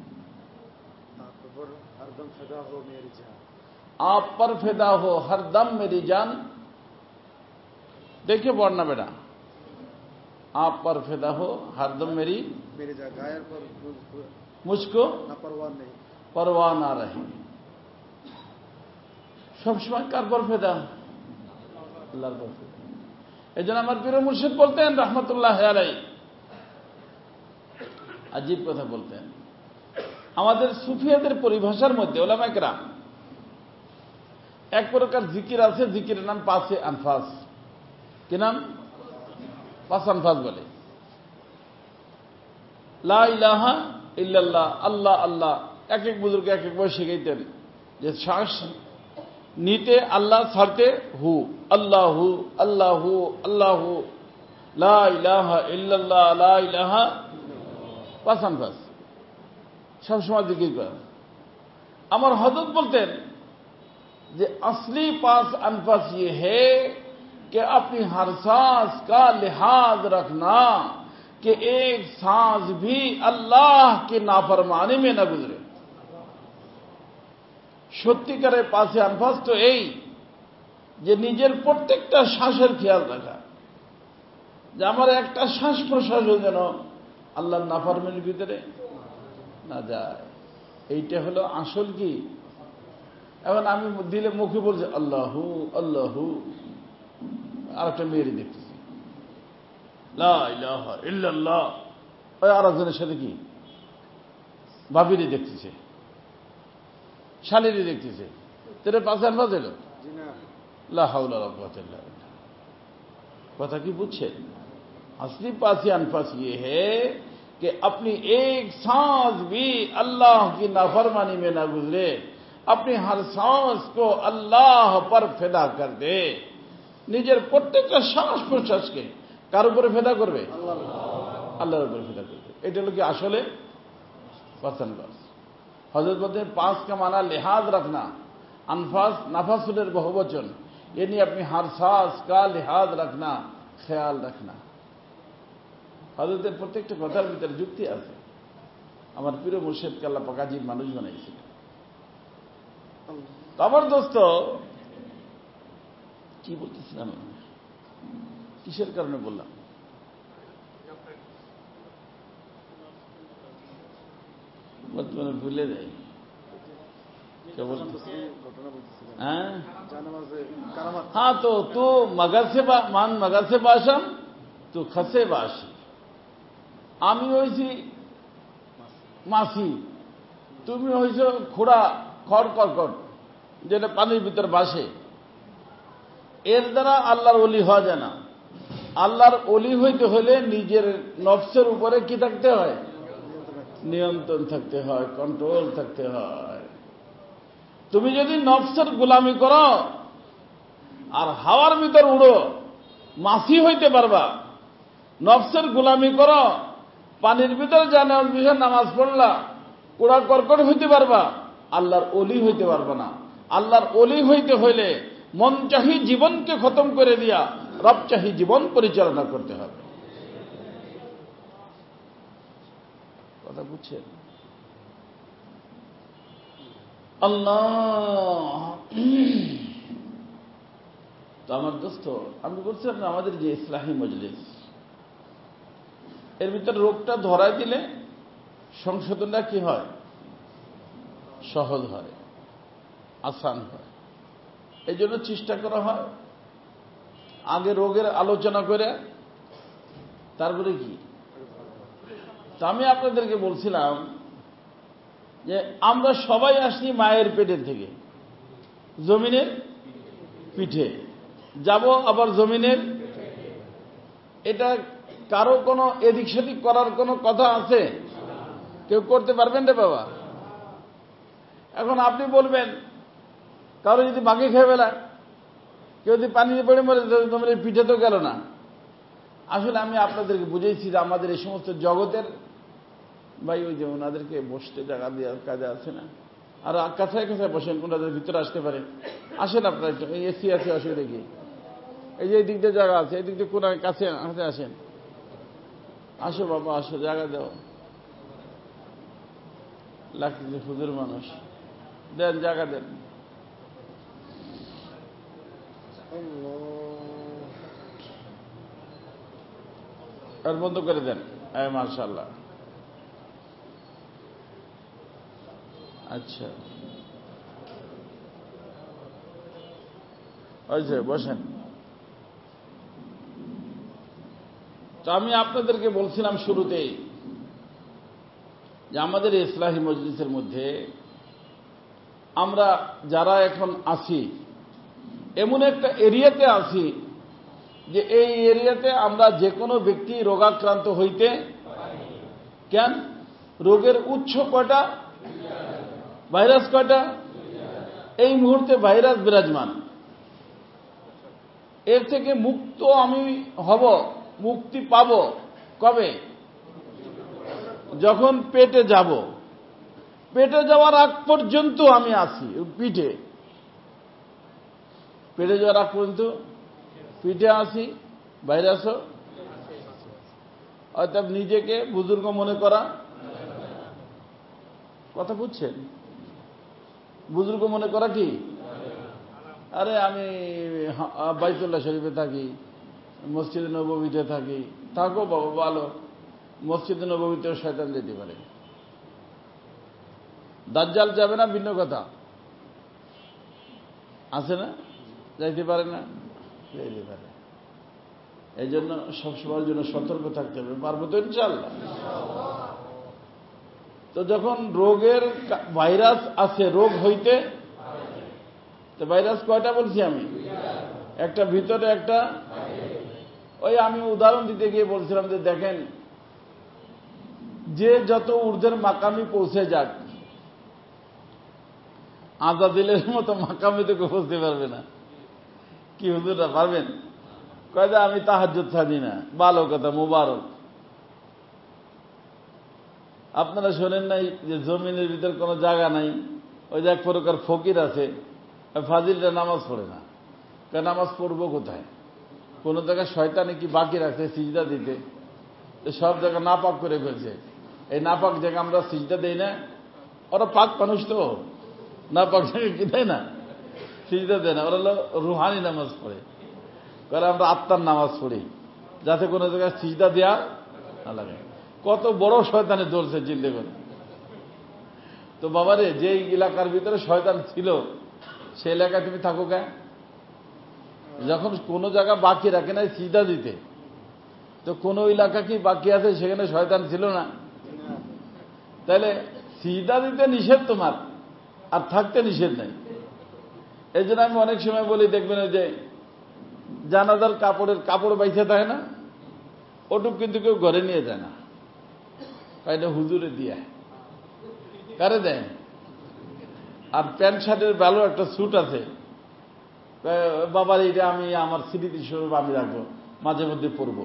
आप पर फिदा हो हर दम मेरी जान, देखिए पढ़ना बेटा, आप पर फिदा हो हर दम मेरी मेरी जान, मुझको परवाह ना रहे। সব সময় কার পর ফেদা? আল্লাহর পর ফেদা। এই জন্য আমার পীর মুর্শিদ বলতেন রহমতুল্লাহ আলাইহি, আজীব কথা বলতেন। আমাদের সুফিয়াদের পরিভাষার মধ্যে ওলামায়ে কেরাম এক প্রকার জিকির আছে, জিকিরের নাম পাঁচে আনফাস। কি নাম? পাঁচ আনফাস বলে। লা ইলাহা ইল্লাল্লাহ, আল্লাহ আল্লাহ। এক এক বুজুর্গ এক এক বয়স শিখাইতেন যে শ্বাস নিতে আল্লাহ, ছাড়তে হু, আল্লাহু আল্লাহু আল্লাহু, লা ইলাহা ইল্লাল্লাহ লা ইলাহা, পাঁচ আনফাস সবসময় জিকির করেন। আমার হযরত বলতেন যে असली पास अनफस ये है कि अपनी हर सांस का लिहाज रखना कि एक सांस भी अल्लाह की नाफरमानी में न गुजरे। সত্যিকারের পাশে আনফাস তো এই যে নিজের প্রত্যেকটা শ্বাসের খেয়াল রাখা, যে আমার একটা শ্বাস প্রশ্বাস যেন আল্লাহর নাফরমানির ভিতরে না যায়। এইটা হলো আসল কি। এখন আমি দিলে মুখে বলছি আল্লাহু আল্লাহু, আর একটা মেয়েরই দেখতেছি লা ইলাহা ইল্লাল্লাহ, ওই আর একজনের সাথে কি ভাবিরই দেখতেছে, শালিরই দেখতেছে, তেরে পাঁচ আনফাজ এলো লা হাওলা ওয়ালা কুওয়াতা ইল্লা বিল্লাহ। কথা কি বুঝছেন? असली पासी अनफास ये है कि अपनी एक सांस भी अल्लाह की नाफरमानी में ना गुजरे, अपनी हर सांस को अल्लाह पर फिदा कर दे। निजेर प्रत्येकটা শ্বাস প্রশ্বাসকে কার উপরে ফিদা করবে? আল্লাহর উপরে ফিদা করবে। এটা হলো কি আসলে পাসান বাস। হযরত বলতেন पांच का माना लिहाज रखना, अनफास नफासुलेर बहुवचन, यानी अपनी हर सांस का लिहाज रखना, ख्याल रखना। হযরতের প্রত্যেকটা কথার ভিতরে যুক্তি আছে। আমার প্রিয় মুর্শিদকে আল্লাহ পাক আজীব মানুষ বানাইছিলেন। তো আমার দোস্ত কি বলতেছিলাম, কিসের কারণে বললাম? বর্তমানে ভুলে যাই। हाँ तो तू मगर से मान मगर से बाशम तू खसे बाशी, আমি হইছি মাছি, তুমি হইছ খোড়া খড় কর্কট যেটা পানির ভিতর বাসে। এর দ্বারা আল্লাহর ওলি হওয়া যায় না। আল্লাহর ওলি হইতে হলে নিজের নফসের উপরে কি থাকতে হয়? নিয়ন্ত্রণ থাকতে হয়, কন্ট্রোল থাকতে হয়। তুমি যদি নফসের গোলামি করো আর হাওয়ার ভিতর উড়ো, মাছি হইতে পারবা। নফসের গোলামি করো, পানির ভিতরে জানার বিষয় নামাজ পড়লা, কোড়া কর্কট হইতে পারবা, আল্লাহর ওলি হইতে পারবা না। আল্লাহর ওলি হইতে হইলে মন চাহি জীবনকে খতম করে দিয়া রব চাহি জীবন পরিচালনা করতে হবে। কথা বুঝছেন? আল্লাহ। তো আমার দোস্ত, আমি বলছিলাম না আমাদের যে ইসলাহী মজলিস, এর ভিতরে রোগটা ধরায় দিলে সংশোধনটা কি হয়? সহজ হয়, আসান হয়। এই জন্য চেষ্টা করা হয় আগে রোগের আলোচনা করে তারপরে কি। তো আমি আপনাদেরকে বলছিলাম যে আমরা সবাই আসছি মায়ের পেটের থেকে, জমিনের পিঠে যাব, আবার জমিনের। এটা কারো কোনো এদিক সেদিক করার কোনো কথা আছে? কেউ করতে পারবেন রে বাবা? এখন আপনি বলবেন কারো যদি বাকি খেয়ে ফেলায়, কেউ যদি পানিতে পড়ে মরে, তোমার এই পিঠে তো গেল না। আসলে আমি আপনাদেরকে বুঝেছি যে আমাদের এই সমস্ত জগতের ভাই, ওই যে ওনাদেরকে বসতে জায়গা দেওয়ার কাজে আছে না, আর কাছায় কাছায় বসেন, ওনাদের ভিতরে আসতে পারে। আসেন আপনারা একটু, এই এসি আছে, অসুবিধা কি? এই যে এই দিক দিয়ে জায়গা আছে, এই দিক দিয়ে কোন কাছে হাতে আসেন। আসো বাবা, আসো, জায়গা দাও। লাগতেছে হুজুর মানুষ, দেন জায়গা দেন। আর বন্ধ করে দেন। মাশাআল্লাহ। আচ্ছা, ওই যে বসেন। তো আমি আপনাদেরকে বলছিলাম শুরুতেই যে আমাদের ইসলাহী মজলিসের মধ্যে আমরা যারা এখন আছি, এমন একটা এরিয়াতে আছি যে এই এরিয়াতে আমরা যে কোনো ব্যক্তি রোগাক্রান্ত হইতে কেন? রোগের উৎস কয়টা? ভাইরাস কয়টা? এই মুহূর্তে ভাইরাস বিরাজমান। এর থেকে মুক্ত আমি হব, মুক্তি পাব কবে? যখন পেটে যাব। পেটে যাওয়ার আগ পর্যন্ত আমি আছি পিঠে। পেটে যাওয়ার আগ পর্যন্ত পিঠে আছি, ভাইরাসও। অর্থাৎ নিজেকে বুজুর্গ মনে করা। কথা বুঝছেন? বুজুর্গ মনে করা কি? আরে আমি বাইতুল্লাহ শরীফে থাকি, মসজিদে নববীতে থাকি। থাকো বাবা, ভালো। মসজিদে নববীতেও শয়তান যেতে পারে। দাজ্জাল যাবে না ভিন্ন কথা, আছে না? যাইতে পারে না? যাইতে পারে। এই জন্য সবসময়ের জন্য সতর্ক থাকতে হবে। পারবো তো ইনশাআল্লাহ? তো যখন রোগের ভাইরাস আছে রোগ হইতে, তো ভাইরাস কয়টা বলছি আমি? একটা ভিতরে, একটা ওই আমি উদাহরণ দিতে গিয়ে বলছিলাম যে দেখেন, যে যত ঊর্ধ্বের মাকামি পৌঁছে যাক, আজাদিলের মতো মাকামি তো পৌঁছতে পারবে না। কি হুজুররা পারবেন? কয় যে আমি তাহাজ্জুদ ছাড়ি না। ভালো কথা, মুবারক। আপনারা শোনেন নাই যে জমিনের ভিতর কোনো জায়গা নাই, ওই যে এক প্রকার ফকির আছে, ফাজিলটা নামাজ পড়ে না। নামাজ পড়বো কোথায়? কোন জায়গায় শয়তানে কি বাকি রাখছে সিজদা দিতে? সব জায়গা নাপাক করে ফেলছে। এই নাপাক জায়গা আমরা সিজদা দেই না। ওরা পাক মানুষ তো, নাপাক জায়গা কি দেয় না, সিজদা দেয় না। ওরা হলো রুহানি নামাজ পড়ে। কারণ আমরা আত্মার নামাজ পড়ি, যাতে কোনো জায়গায় সিজদা দেয়া না লাগে। কত বড় শয়তানে ধরছে চিন্তা করে। তো বাবারে, যে এলাকার ভিতরে শয়তান ছিল সেই এলাকায় তুমি থাকো কেন? যখন কোন জায়গা বাকি রাখে নাই সিজদা দিতে, তো কোন এলাকা কি বাকি আছে সেখানে শয়তান ছিল না? তাহলে সিজদা দিতে নিষেধ তোমার, আর থাকতে নিষেধ নাই। এই জন্য আমি অনেক সময় বলি, দেখবেন যে জানাজার কাপড়ের কাপড় বাইছে থাকে না, ওটুক কিন্তু কেউ ঘরে নিয়ে যায় না, এটা হুজুরে দিয়ে। কারে দেয়? আর প্যান্ট শার্টের ভালো একটা স্যুট আছে, বাবার এটা আমি আমার স্মৃতি স্বরূপ আমি রাখবো, মাঝে মধ্যে পরবো।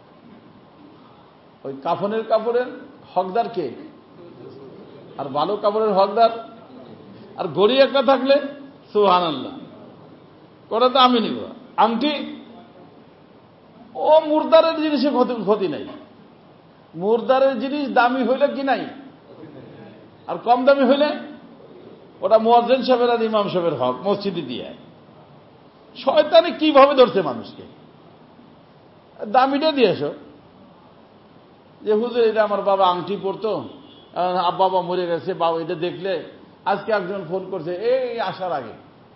ওই কাফনের কাপড়ের হকদার কে? আর ভালো কাপড়ের হকদার। আর ঘড়ি একটা থাকলে সুবহানাল্লাহ, ওটা তো আমি নিব। আংটি, ও মুর্দারের জিনিসে ক্ষতি নাই। মুর্দারের জিনিস দামি হইলে কি নাই, আর কম দামি হইলে ওটা মুয়াজ্জিন সাহেবের আর ইমাম সাহেবের হক, মসজিদে দিয়ে। শয়তানে কিভাবে ধরছে মানুষকে, দামিটা দিয়ে এসো। যে হুজুর এটা আমার বাবা আংটি পরতো, বাবা মরে গেছে, বাবা এটা দেখলে আজকে একজন ফোন করছে এই আসার আগে,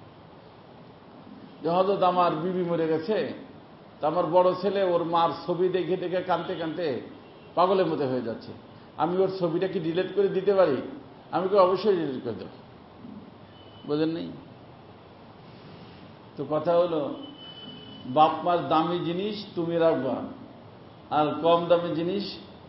যে হযরত আমার বিবি মরে গেছে, তা আমার বড় ছেলে ওর মার ছবি দেখে দেখে কাঁদতে কাঁদতে পাগলের মতো হয়ে যাচ্ছে, আমি ওর ছবিটা কি ডিলিট করে দিতে পারি? আমি কি অবশ্যই ডিলিট করে দেব। বোঝেন নেই তো? কথা হলো, বাপ মার দামি জিনিস তুমি রাখবা, আর কম দামি জিনিস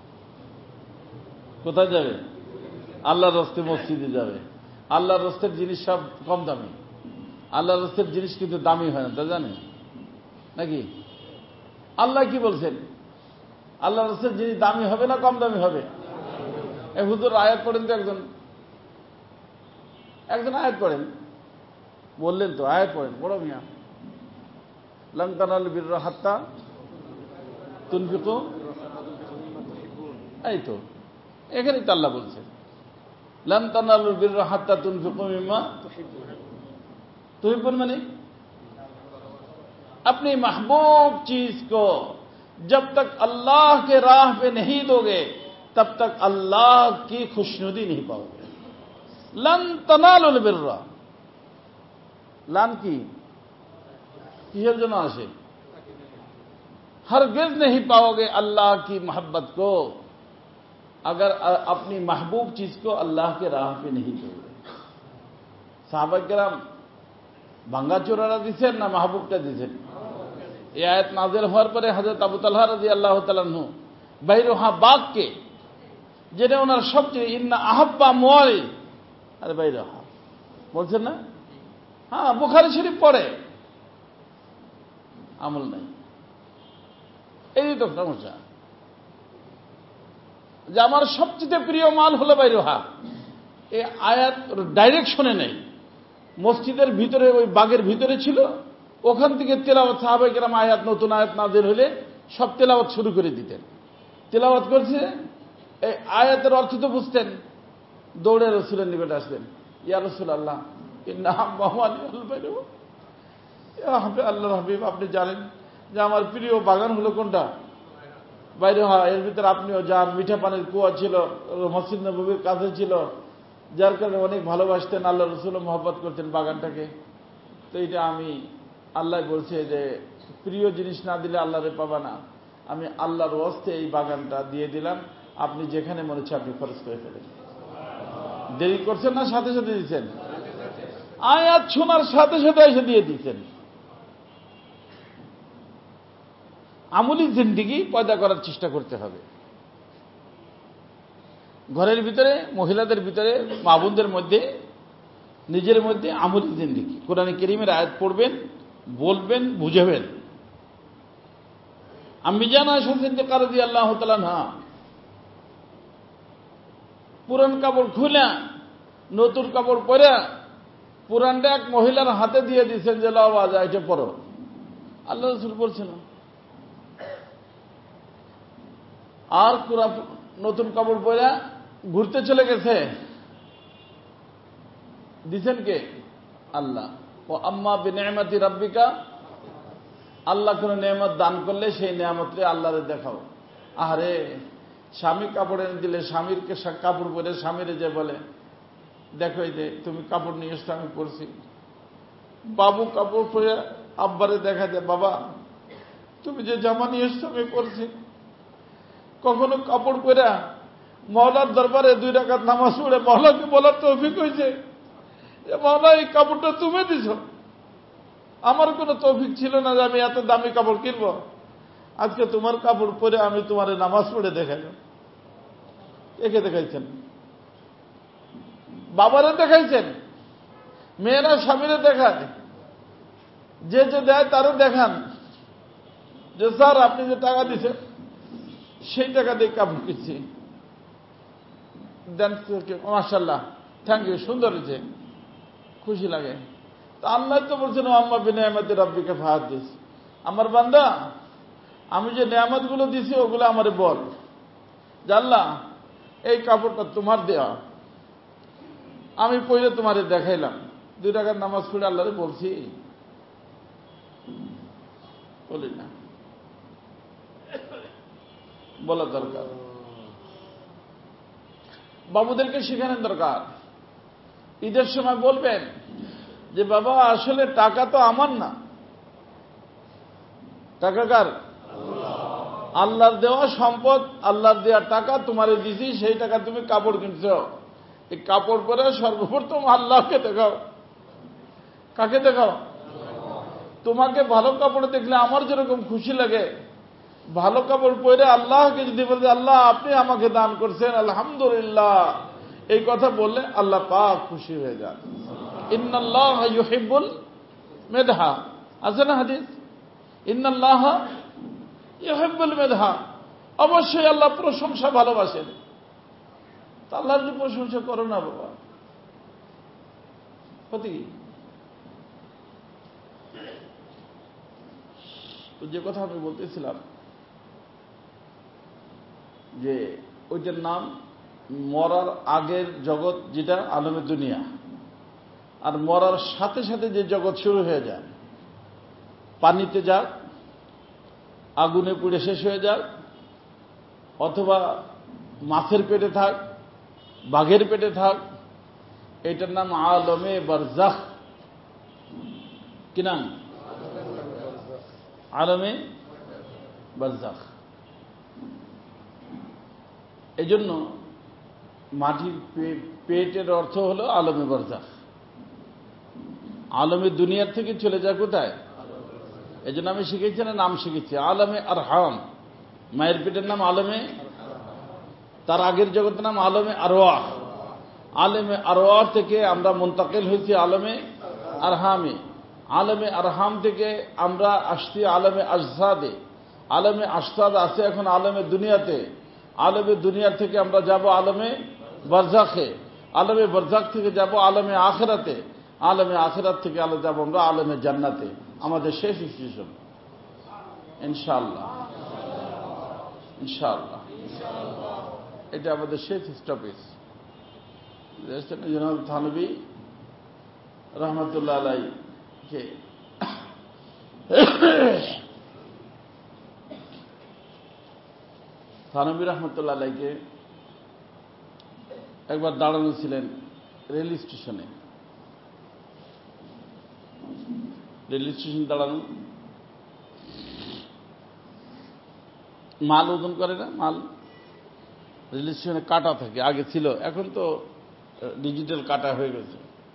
কোথায় যাবে? আল্লাহর রাস্তায় মসজিদে যাবে। আল্লাহর রাস্তার জিনিস সব কম দামি, আল্লাহর রাস্তার জিনিস কিন্তু দামি হয় না, তা জানেন নাকি? আল্লাহ কি বলছেন? আল্লাহর রাস্তার জিনিস দামি হবে না কম দামি হবে? এই হুজুর আয়াত পড়েন তো, একজন একজন আয়াত পড়েন, বললেন তো আয়াত পড়েন, বড় মিয়া। লান তানালুল বিররা হাত্তা তুনফিকু, এই তো এখানেই তো আল্লাহ বলছেন, লান তানালুল বিররা হাত্তা তুনফিকু মিম্মা तुहिब्बुन, মানে अपनी महबूब चीज को जब तक अल्लाह के राह पे नहीं दोगे तब तक अल्लाह की खुशनुदी नहीं पाओगे। लन तनालुल बिर्रा, लान की किसर जन आशे, हरगिज नहीं पाओगे अल्लाह की मोहब्बत को अगर अपनी महबूब चीज को अल्लाह के राह पे नहीं दोगे। साहबा किराम ভাঙ্গা চোরারা দিচ্ছেন না মাহবুবটা দিচ্ছেন? এই আয়াত নাযিল হওয়ার পরে হযরত আবু তালহা রাদিয়াল্লাহু তাআলা আনহু বাইরুহা বাগকে, যেটা ওনার সবচেয়ে ইন্না আহাব্বা মুআলি, আরে বাইরুহা বলছেন না? হ্যাঁ, বুখারী শরীফ পড়ে, আমল নাই। এই তো সমস্যা, যে আমার সবচেয়ে প্রিয় মাল হলো বাইরুহা। এই আয়াত ডাইরেকশনে নেই, মসজিদের ভিতরে ওই বাগের ভিতরে ছিল, ওখান থেকে তেলাওয়াত, সাহাবায়ে কেরাম আয়াত নতুন আয়াত নাযিল হলে সব তেলাওয়াত শুরু করে দিতেন। তেলাওয়াত করছে, এই আয়াতের অর্থ তো বুঝতেন, দৌড়ে রাসূলের নিকটে আসলেন, ইয়া রাসূলুল্লাহ ইন্না হাব্বাহুল বাইরু, ইয়া হাবিব আল্লাহর হাবিব, আপনি জানেন যে আমার প্রিয় বাগান হলো কোনটা? বাইরে। হ্যাঁ, এর ভিতরে আপনিও যান, মিঠা পানির কুয়া ছিল, মসজিদ নববীর কাছে ছিল, যার কারণে অনেক ভালোবাসতেন, আল্লাহ রসুল মহব্বত করতেন বাগানটাকে। তো এটা আমি আল্লাহ বলছে যে প্রিয় জিনিস না দিলে আল্লাহরে পাবা না, আমি আল্লাহর ওয়াস্তে এই বাগানটা দিয়ে দিলাম, আপনি যেখানে মনে হচ্ছে আপনি খরচ করে ফেলেন। দেরি করছেন না, সাথে সাথে দিচ্ছেন, আয়াত শোনার সাথে সাথে এসে দিয়ে দিচ্ছেন। আমলি জিন্দিগি পয়দা করার চেষ্টা করতে হবে। ঘরের ভিতরে, মহিলাদের ভিতরে, মা বোনদের মধ্যে, নিজের মধ্যে আমলি জিন্দিগি। কোরআনে কারীমের আয়াত পড়বেন, বলবেন, বুঝাবেন। আম্মি জান আয়েশা সিদ্দিকা রাদিয়াল্লাহু তাআলা আনহা পুরান কাপড় খুলে নতুন কাপড় পরে পুরানটা এক মহিলার হাতে দিয়ে দিচ্ছেন যে লাও বাজা এটা পরো। আল্লাহ রাসূল বলছেন আর পুরান নতুন কাপড় পরে ঘুরতে চলে গেছে, দিছেন কে? আল্লাহ। ও আম্মা বিনিআমাতি রাব্বিকা, আল্লাহ কোন নেয়ামত দান করলে সেই নেয়ামতরে আল্লাহরে দেখাও। আরে স্বামী কাপড় এনে দিলে স্বামীর কাপড় পরে স্বামীরে যে বলে দেখো এই যে তুমি কাপড় নিয়ে এসছো আমি পরছি। বাবু কাপড় পরে আব্বারে দেখা যায় বাবা তুমি যে জামা নিয়ে এসছো আমি পরছি। কখনো কাপড় পরে মহলার দরবারে দুই রাকাত নামাজ পড়ে মহলাকে বলার তৌফিক হয়েছে যে মহলা এই কাপড়টা তুমি দিছ, আমার কোনো তৌফিক ছিল না যে আমি এত দামি কাপড় কিনবো, আজকে তোমার কাপড় পরে আমি তোমার নামাজ পড়ে দেখাইলাম। একে দেখাইছেন, বাবারে দেখাইছেন, মেয়েরা স্বামীরে দেখায়, যে যে দেয় তারও দেখান যে স্যার আপনি যে টাকা দিচ্ছেন সেই টাকা দিয়ে কাপড় কিনছি, দেন মাশাআল্লাহ থ্যাংক ইউ, সুন্দর হয়েছে, খুশি লাগে। তো আল্লাহ তো বলছেন আম্মা বিনিআমাতি রাব্বিকা ফাহাদ্দিস, আমার বান্দা আমি যে নেয়ামত গুলো দিছি ওগুলো আমারে বল যে আল্লাহ এই কাপড়টা তোমার দেয়া, আমি পরে তোমারে দেখাইলাম। দুই টাকার নামাজ পড়ে আল্লাহরে বলছি? বলি না, বলা দরকার, বাবুদেরকে শেখানোর দরকার। ঈদের সময় বলবেন যে বাবা আসলে টাকা তো আমার না, টাকা কার? আল্লাহর দেওয়া সম্পদ, আল্লাহর দেওয়া টাকা তোমারে দিছি, সেই টাকা তুমি কাপড় কিনছ, এই কাপড় পরে সর্বপ্রথম আল্লাহকে দেখাও। কাকে দেখাও? তোমাকে ভালো কাপড় দেখলে আমার যেরকম খুশি লাগে, ভালো কাপড় পরে আল্লাহকে যদি বলতে আল্লাহ আপনি আমাকে দান করছেন আলহামদুলিল্লাহ, এই কথা বললে আল্লাহ পাক খুশি হয়ে যান। ইন্নাল্লাহ ইউহিব্বুল মেদহা, আছে না হাদিস? ইন্নাল্লাহ ইউহিব্বুল মেদহা, অবশ্যই আল্লাহ প্রশংসা ভালোবাসেন। তা আল্লাহর যে প্রশংসা করো না বাবা, ক্ষতি। তো যে কথা আমি বলতেছিলাম যে ওইটার নাম মরার আগের জগৎ, যেটা আলমে দুনিয়া, আর মরার সাথে সাথে যে জগৎ শুরু হয়ে যায়, পানিতে যাক, আগুনে পুড়ে শেষ হয়ে যাক, অথবা মাছের পেটে থাক, বাঘের পেটে থাক, এটার নাম আলমে বারজাখ। কি নাম? আলমে বারজাখ। এই জন্য মাটির পেটের অর্থ হলো আলমে বারজাখ। আলমে দুনিয়ার থেকে চলে যায় কোথায়? এই জন্য আমি শিখেছি না, নাম শিখেছি আলমে আরহাম। মায়ের পেটের নাম আলমে, তার আগের জগতের নাম আলমে আরওয়াহ। আলমে আরওয়াহ থেকে আমরা মুন্তাকিল হয়েছি আলমে আরহামে। আলমে আরহাম থেকে আমরা আসছি আলমে আজসাদে। আলমে আজসাদ আছে এখন আলমে দুনিয়াতে। আলমে দুনিয়ার থেকে আমরা যাব আলমে বারজাখে। আলমে বারজাখ থেকে যাব আলমে আখিরাতে। আলমে আখিরাত থেকে আলো যাব আমরা আলমে জান্নাতে। আমাদের শেষ স্টেশন ইনশাআল্লাহ, ইনশাআল্লাহ এটা আমাদের শেষ স্টপেজ। জনাব থানভী রহমতুল্লাহ আলাইকে থানভী রহমতুল্লাহ আলাইকে একবার দাঁড়ানো ছিলেন রেল স্টেশনে, রেল স্টেশন দাঁড়ানো, মাল ওজন করে না, মাল রেল স্টেশনে কাটা থাকে, আগে ছিল, এখন তো ডিজিটাল কাটা হয়ে গেছে।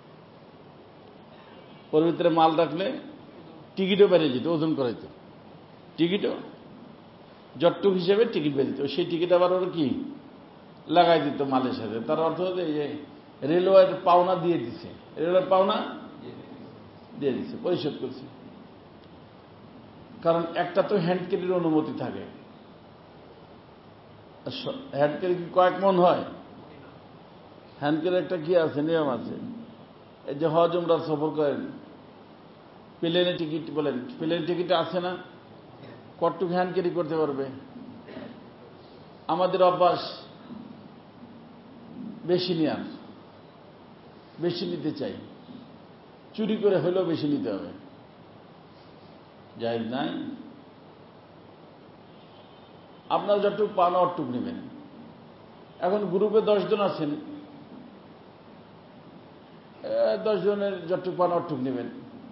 ওর ভিতরে মাল রাখলে টিকিটও বেড়ে যেত, ওজন করাইতো, টিকিটও জটটুক হিসেবে টিকিট বেড়ে যেত, সেই টিকিট আবার ওরা কি লাগাই দিত মালের সাথে। তার অর্থ হচ্ছে যে রেলওয়ের পাওনা দিয়ে দিছে, রেলওয়ের পাওনা দিয়ে দিছে, পরিশোধ করছে। কারণ একটা তো হ্যান্ড ক্যারির অনুমতি থাকে, হ্যান্ড ক্যারি কি কয়েক মন হয়? হ্যান্ড ক্যারি একটা কি আছে, নিয়ম আছে। এই যে হজ উমরার সফর করেন, প্লেনে টিকিট বলেন, প্লেন টিকিট আছে না, কতটুকু হ্যান্ড ক্যারি করতে পারবে? আমাদের অভ্যাস বেশি নেওয়ার, বেশি নিতে চাই, চুরি করে হলেও বেশি নিতে হবে, জায়েজ নাই। আপনার যতটুকু পান অতটুকু নেবেন। এখন গ্রুপে দশ জন আছেন, দশ জনের যতটুকু পান অতটুকু নেবেন।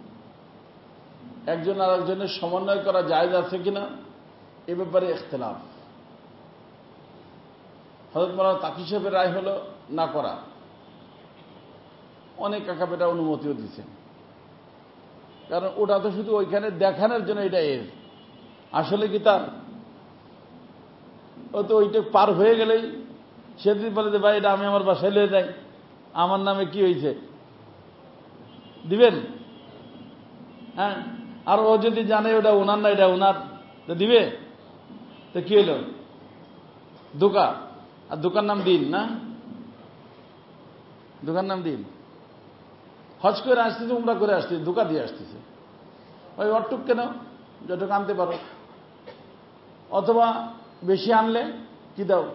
একজন আর একজনের সমন্বয় করা জায়েজ আছে কিনা এ ব্যাপারে ইখতিলাফ। হযরত মাওলানা তাকি সাহেবের রায় হলো না করা, অনেক কাকাবেটা অনুমতিও দিচ্ছেন, কারণ ওটা তো শুধু ওইখানে দেখানোর জন্য, এটা এর আসলে কি তার, ও তো ওইটা পার হয়ে গেলেই সেদিন বলে যে ভাই এটা আমি আমার বাসায় লিয়ে যাই, আমার নামে কি হয়েছে দিবেন? হ্যাঁ, আর ও যদি জানে ওটা ওনার না, এটা ওনার, তো দিবে? তো কি হইল? দোকা, আর দোকান নাম দিন না, দোকান নাম দিন। হজ করে আসতেছে, উমরা করে আসতেছে, দোকা দিয়ে আসতেছে, ওই অটুক কেন, যতটুকু আনতে পারো। অথবা বেশি আনলে কি দাও,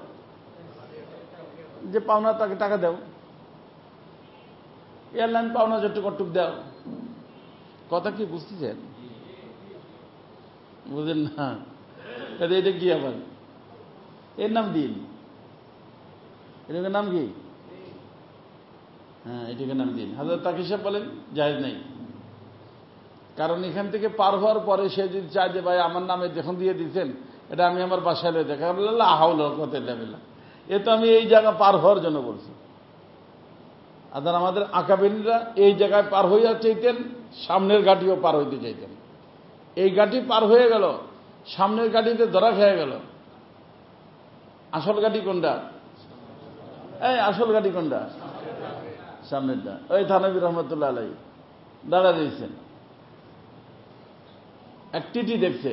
যে পাওনা তাকে টাকা দাও, এয়ারলাইন পাওনা যতটুকু অটুক দাও। কথা কি বুঝতেছেন? বুঝেন না? এটা কি আবার, এর নাম দিন, এটাকে নাম কি? হ্যাঁ, এটাকে নাম দিন। হযরত তাকি সাহেব বলেন জায়েজ নাই, কারণ এখান থেকে পার হওয়ার পরে সে যদি চায় যে ভাই আমার নামে যখন দিয়ে দিচ্ছেন এটা আমি আমার বাসায় লয়ে দেখা, আল্লাহ হাওলা কত দেবেলা, এ তো আমি এই জায়গা পার হওয়ার জন্য বলছি। আর আমাদের আকাবেরিরা এই জায়গায় পার হইয়া চাইতেন, সামনের গাড়িও পার হইতে চাইতেন। এই গাড়ি পার হয়ে গেল, সামনের গাড়িতে ধরা খেয়ে গেল। আসল গাড়ি কোনটা? এই আসল গাড়ি কোনটা? সামনেরটা। ওই থানভী রহমতুল্লাহ আলাইহি দাঁড়া দিয়েছেন, এক টিটি দেখছে,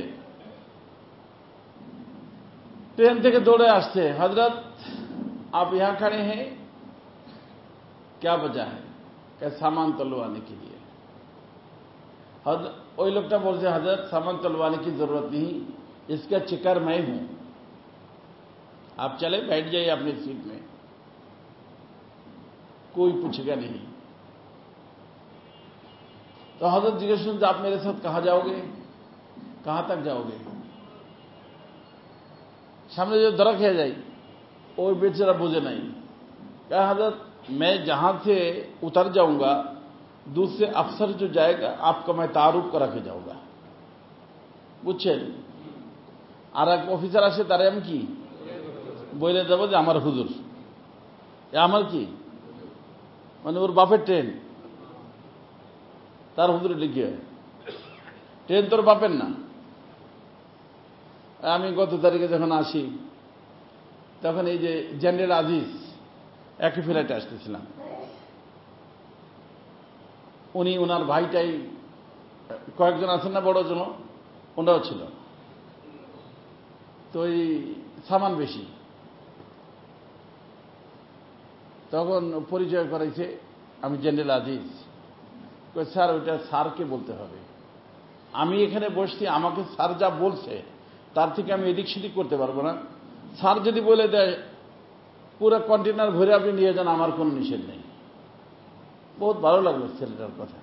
ট্রেন থেকে দৌড়ে আসছে, হযরত आप यहाँ खड़े हैं क्या वजह है? क्या सामान तलवाने के लिए। ওই লোকটা বলছে হযরত सामान तलवाने की जरूरत नहीं, इसका चिकर मैं हूं, आप चले बैठ जाइए अपनी सीट में, कोई पूछेगा नहीं। तो हजरत जिज्ञेस करते आप मेरे साथ कहां जाओगे, कहां तक जाओगे? सामने जो दरक है जाए, वो बेचारा बुझे नहीं, कहा हजरत मैं जहां से उतर जाऊंगा दूसरे अफसर जो जाएगा आपका मैं तारुफ करा के जाऊंगा। বুঝছেন? আর এক অফিসার আসে, তারে আমি কি বলে দেবো যে আমার হুজুর, আমার কি মানে ওর বাপের ট্রেন, তার হুজুরে লিখে, ট্রেন তোর বাপের না। আমি গত তারিখে যখন আসি তখন এই যে জেনারেল আজিজ একই ফ্লাইটে আসতেছিলাম, উনি ওনার ভাইটাই, কয়েকজন আছেন না বড় জন, ওনারাও ছিল। তো এই সামান বেশি, তখন পরিচয় করাইছে আমি জেনারেল আজিজ। স্যার ওইটা স্যারকে বলতে হবে, আমি এখানে বসছি, আমাকে স্যার যা বলছে তার থেকে আমি এদিক সেদিক করতে পারবো না। স্যার যদি বলে দেয় পুরো কন্টেনার ভরে আপনি নিয়ে যান, আমার কোনো নিষেধ নেই। বহুত ভালো লাগলো ছেলেটার কথা,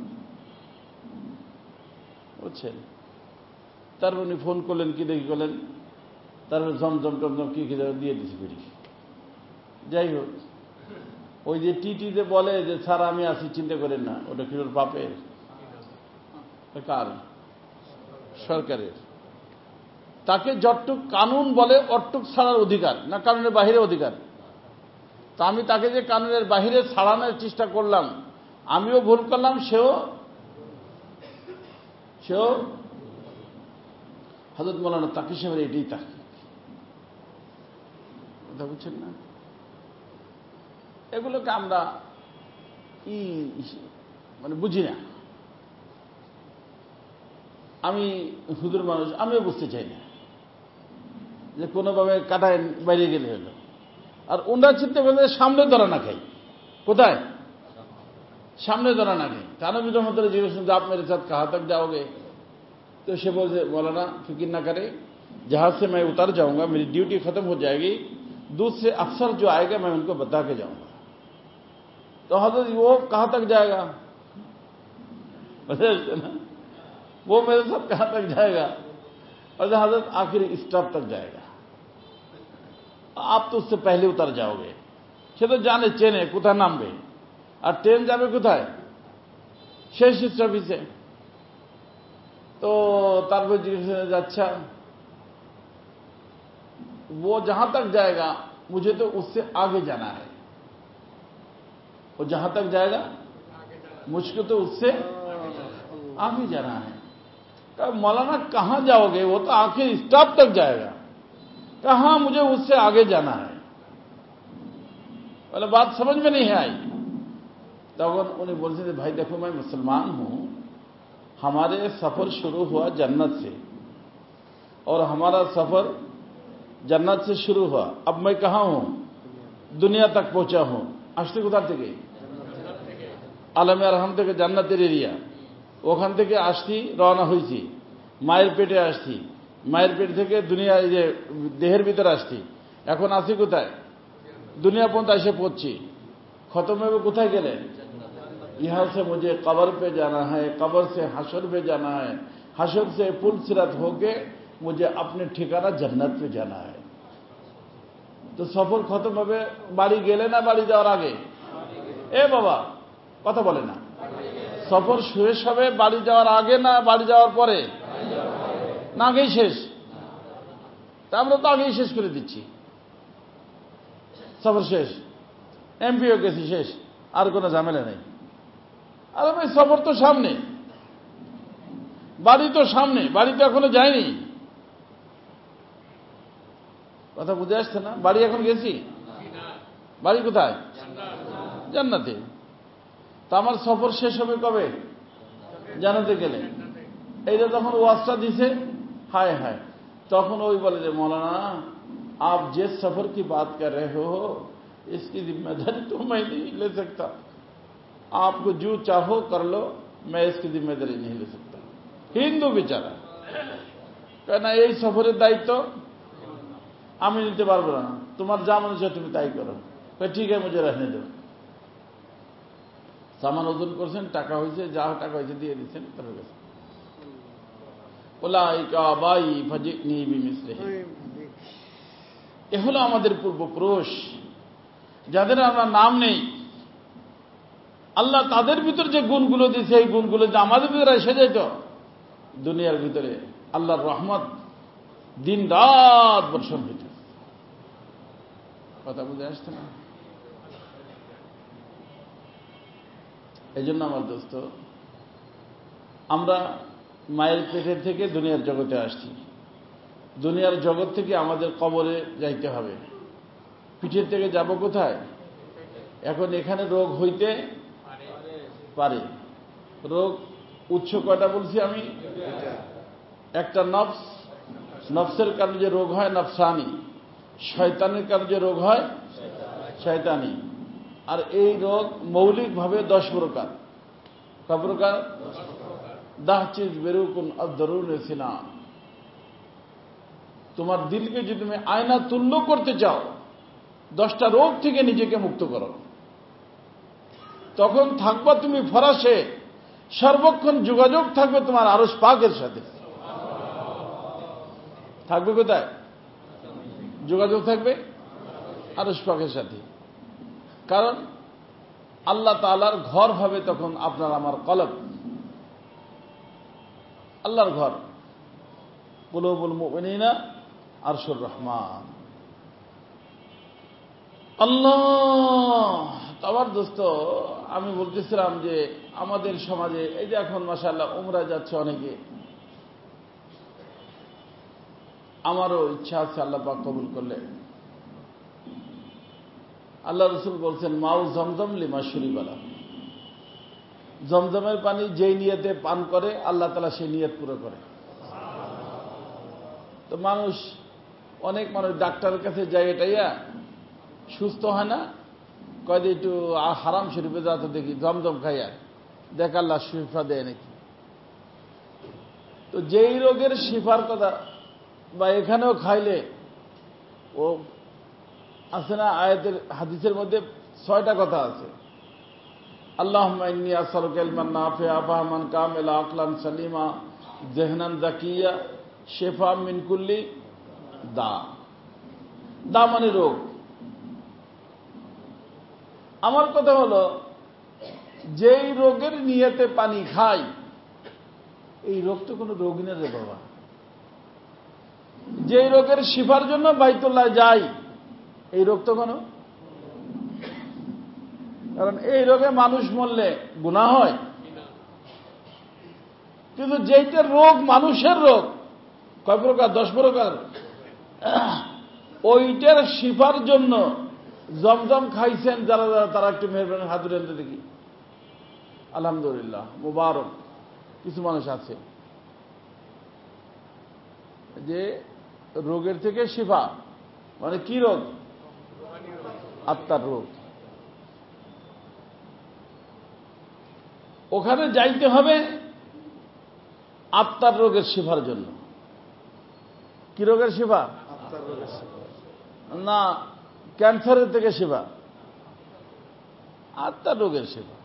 বুঝছেন? তারপর উনি ফোন করলেন, কি দেখি করলেন, তারপর জমজম টমজম কি কি দিয়ে দিয়েছি ফিরি। যাই হোক, ওই যে টিটিতে বলে যে স্যার আমি আসি, চিন্তা করেন না, ওটা কি ওর বাপের? কার? সরকারের। তাকে যতটুক কানুন বলে অতটুক ছাড়ার অধিকার না কানুনের বাহিরে অধিকার? তা আমি তাকে যে কানুনের বাহিরে ছাড়ানোর চেষ্টা করলাম, আমিও ভুল করলাম, সেও সেও হযরত মাওলানা তাকি সাহেবের এটাই তাহকিক। কথা বুঝছেন না? এগুলোকে আমরা ই মানে বুঝি না। আমি হুজুর মানুষ, আমিও বুঝতে চাই না যে কোনোভাবে কাটায় বাইরে গেলে হলো। আর ওনারা চিন্তা করলে সামনে ধরা না খাই। কোথায়? সামনে ধরা না খাই। তানবী রহমতুল্লাহ জিজ্ঞেস করলেন, आप मेरे साथ कहाँ तक जाओगे? तो से बोले मौलाना फिक्र ना करे, जहाज से मैं उतर जाऊंगा, मेरी ड्यूटी खत्म हो जाएगी, दूसरे अफसर जो आएगा मैं उनको बता के जाऊंगा। तो हजरत वो कहाँ तक जाएगा? ना वो मेरे साथ कहाँ तक जाएगा? और हजरत आखिरी स्टॉप तक जाएगा, आप तो उससे पहले उतर जाओगे। সে তো জানে চেনে কোথায় নামবে, আর ট্রেন যাবে কোথায়? শেষ স্টপেজে। तो तारपर जिज्ञेस, अच्छा वो जहां तक जाएगा मुझे तो उससे आगे जाना है। वो जहां तक जाएगा मुझको तो उससे आगे जाना है। कहा मौलाना कहां जाओगे? वो तो आखिर स्टॉप तक जाएगा। कहा मुझे उससे आगे जाना है। बोले बात समझ में नहीं आई। तब उन्हें बोलते थे, भाई देखो मैं मुसलमान हूं, हमारे सफर शुरू हुआ जन्नत से, और हमारा सफर जन्नत से शुरू हुआ। अब मैं कहां हूं? दुनिया तक पहुंचा हूं। আসতে কোথা থেকে? আলমে আরহাম থেকে, জান্নাতের এরিয়া। ওখান থেকে আসছি, রওনা হয়েছি, মায়ের পেটে আসছি, মায়ের পেট থেকে দুনিয়া, এই যে দেহের ভিতরে আসছি, এখন আসি কোথায়? দুনিয়া পর্যন্ত এসে পড়ছি। খতম হবে কোথায় গেলে? यहां से मुझे कब्र पे जाना है, कब्र से हशर पे जाना है, हशर से पुल सिरात होके मुझे अपने ठिकाना जन्नत पे जाना है। तो सफर खत्म হবে বাড়ি গেলে না বাড়ি যাওয়ার আগে? এ বাবা কথা বলে না। সফর শেষ হবে বাড়ি যাওয়ার আগে না বাড়ি যাওয়ার পরে? না আগেই শেষ। তা আমরা তো আগেই শেষ করে দিচ্ছি। সফর শেষ, এমপিও গেছি, শেষ, আর কোনো ঝামেলা নেই। আরে ভাই সফর তো সামনে, বাড়ি তো সামনে, বাড়ি তো এখনো যায়নি। কথা বুঝে আসছে না? বাড়ি এখন গেছি, বাড়ি কোথায়? জান্নাতে। তা আমার সফর শেষ হবে কবে? জান্নাতে গেলে। এইটা যখন ওয়াজটা দিছে, হায় হায়, তখন ওই বলে যে মৌলানা आप जिस सफर की बात कर रहे हो इसकी जिम्मेदारी तो मैं नहीं ले सकता, आपको जो चाहो कर लो, मैं इसकी जिम्मेदारी नहीं ले सकता। हिंदू बेचारा कहना এই সফরের দায়িত্ব আমি নিতে পারবো না, তোমার যা মনে হচ্ছে তুমি তাই করো। ঠিক আছে মুঝে रहने दो। সামান ওজন করছেন, টাকা হয়েছে, যা টাকা হয়েছে দিয়ে দিচ্ছেন, তারপর গেছে। উলাইকা আবাই ফাজিনি বিমিসলিহি। এ হলো আমাদের পূর্বপুরুষ, যাদের আমরা নাম নেই। আল্লাহ তাদের ভিতর যে গুণগুলো দিয়েছে, এই গুণগুলো যে আমাদের ভিতরে এসে যেত, দুনিয়ার ভিতরে আল্লাহর রহমত দিন রাত বর্ষণ হইত। কথা বুঝে আসছে না? এই জন্য আমার দোস্ত, আমরা মায়ের পেটের থেকে দুনিয়ার জগতে আসছি। দুনিয়ার জগৎ থেকে আমাদের কবরে যাইতে হবে। পিঠের থেকে যাব কোথায়? এখন এখানে রোগ হইতে পারে। রোগ উৎস কয়টা বলছি আমি? একটা নফস, নফসের কারণে যে রোগ হয় নফসানি, শয়তানের কারণে যে রোগ হয় শয়তানি। আর এই রোগ মৌলিকভাবে দশ প্রকার। ক প্রকার? দাহ চিজ বেরুকুন আদরুন সিনা। তোমার দিলকে যদি তুমি আয়না তুল্য করতে চাও, দশটা রোগ থেকে নিজেকে মুক্ত করো, তখন থাকবা তুমি ফরাসে, সর্বক্ষণ যোগাযোগ থাকবে তোমার আরশ পাকের সাথে। থাকবে কোথায়? যোগাযোগ থাকবে আরশ পাকের সাথে। কারণ আল্লাহ তাআলার ঘর হবে তখন আপনার আমার কলব, আল্লাহর ঘর। কুলুবুল মুমিনিনা আরশুর রহমান। আল্লাহ। আমার দোস্ত, আমি বলতেছিলাম যে আমাদের সমাজে এই যে এখন মাশাআল্লাহ উমরা যাচ্ছে অনেকে, আমারও ইচ্ছা আছে আল্লাহ পাক কবুল করলে। আল্লাহ রাসূল বলছেন মাউ জমজম লিমা শুরিবালা, জমজমের পানি যেই নিয়তে পান করে আল্লাহ তাআলা সেই নিয়ত পুরো করে। তো মানুষ, অনেক মানুষ ডাক্তারের কাছে যায় এটাইয়া সুস্থ হয় না, কয় যে একটু হারাম শরীফে যাতে দেখি জমজম খাইয়া দেখ আল্লাহ শিফা দেয় নাকি। তো যেই রোগের শিফার কথা বা এখানেও খাইলে ও আছে না, আয়াতের হাদিসের মধ্যে ছয়টা কথা আছে। আল্লাহুম্মা ইন্নী আসআলুকা ইলমান নাফিআ ফাহমান কামিলা আকলান সালিমা যিহনান যাকিয়া শিফা মিন কুল্লি দা। দা মানে রোগ। আমার কথা হলো, যেই রোগের নিয়তে পানি খাই, এই রোগ তো কোনো রোগই না রে বাবা। যেই রোগের শিফার জন্য বাইতুল্লাহ যাই, এই রোগ তো কোনো, কারণ এই রোগে মানুষ মরলে গুনাহ হয়। কিন্তু যেইটা রোগ মানুষের রোগ, কয় প্রকার? দশ প্রকার। ওইটার শিফার জন্য জমজম খাইছেন যারা যারা, তারা একটু মেহরবানি হাত তুলে দেখি। আলহামদুলিল্লাহ, মুবারক। কিছু মানুষ আছে যে রোগের থেকে শিফা, মানে কি রোগ? আত্মার রোগ। ওখানে যাইতে হবে আত্মার রোগের শিফার জন্য। কি রোগের শিফা? না ক্যান্সারের থেকে শিফা, আত্মার রোগের শিফা।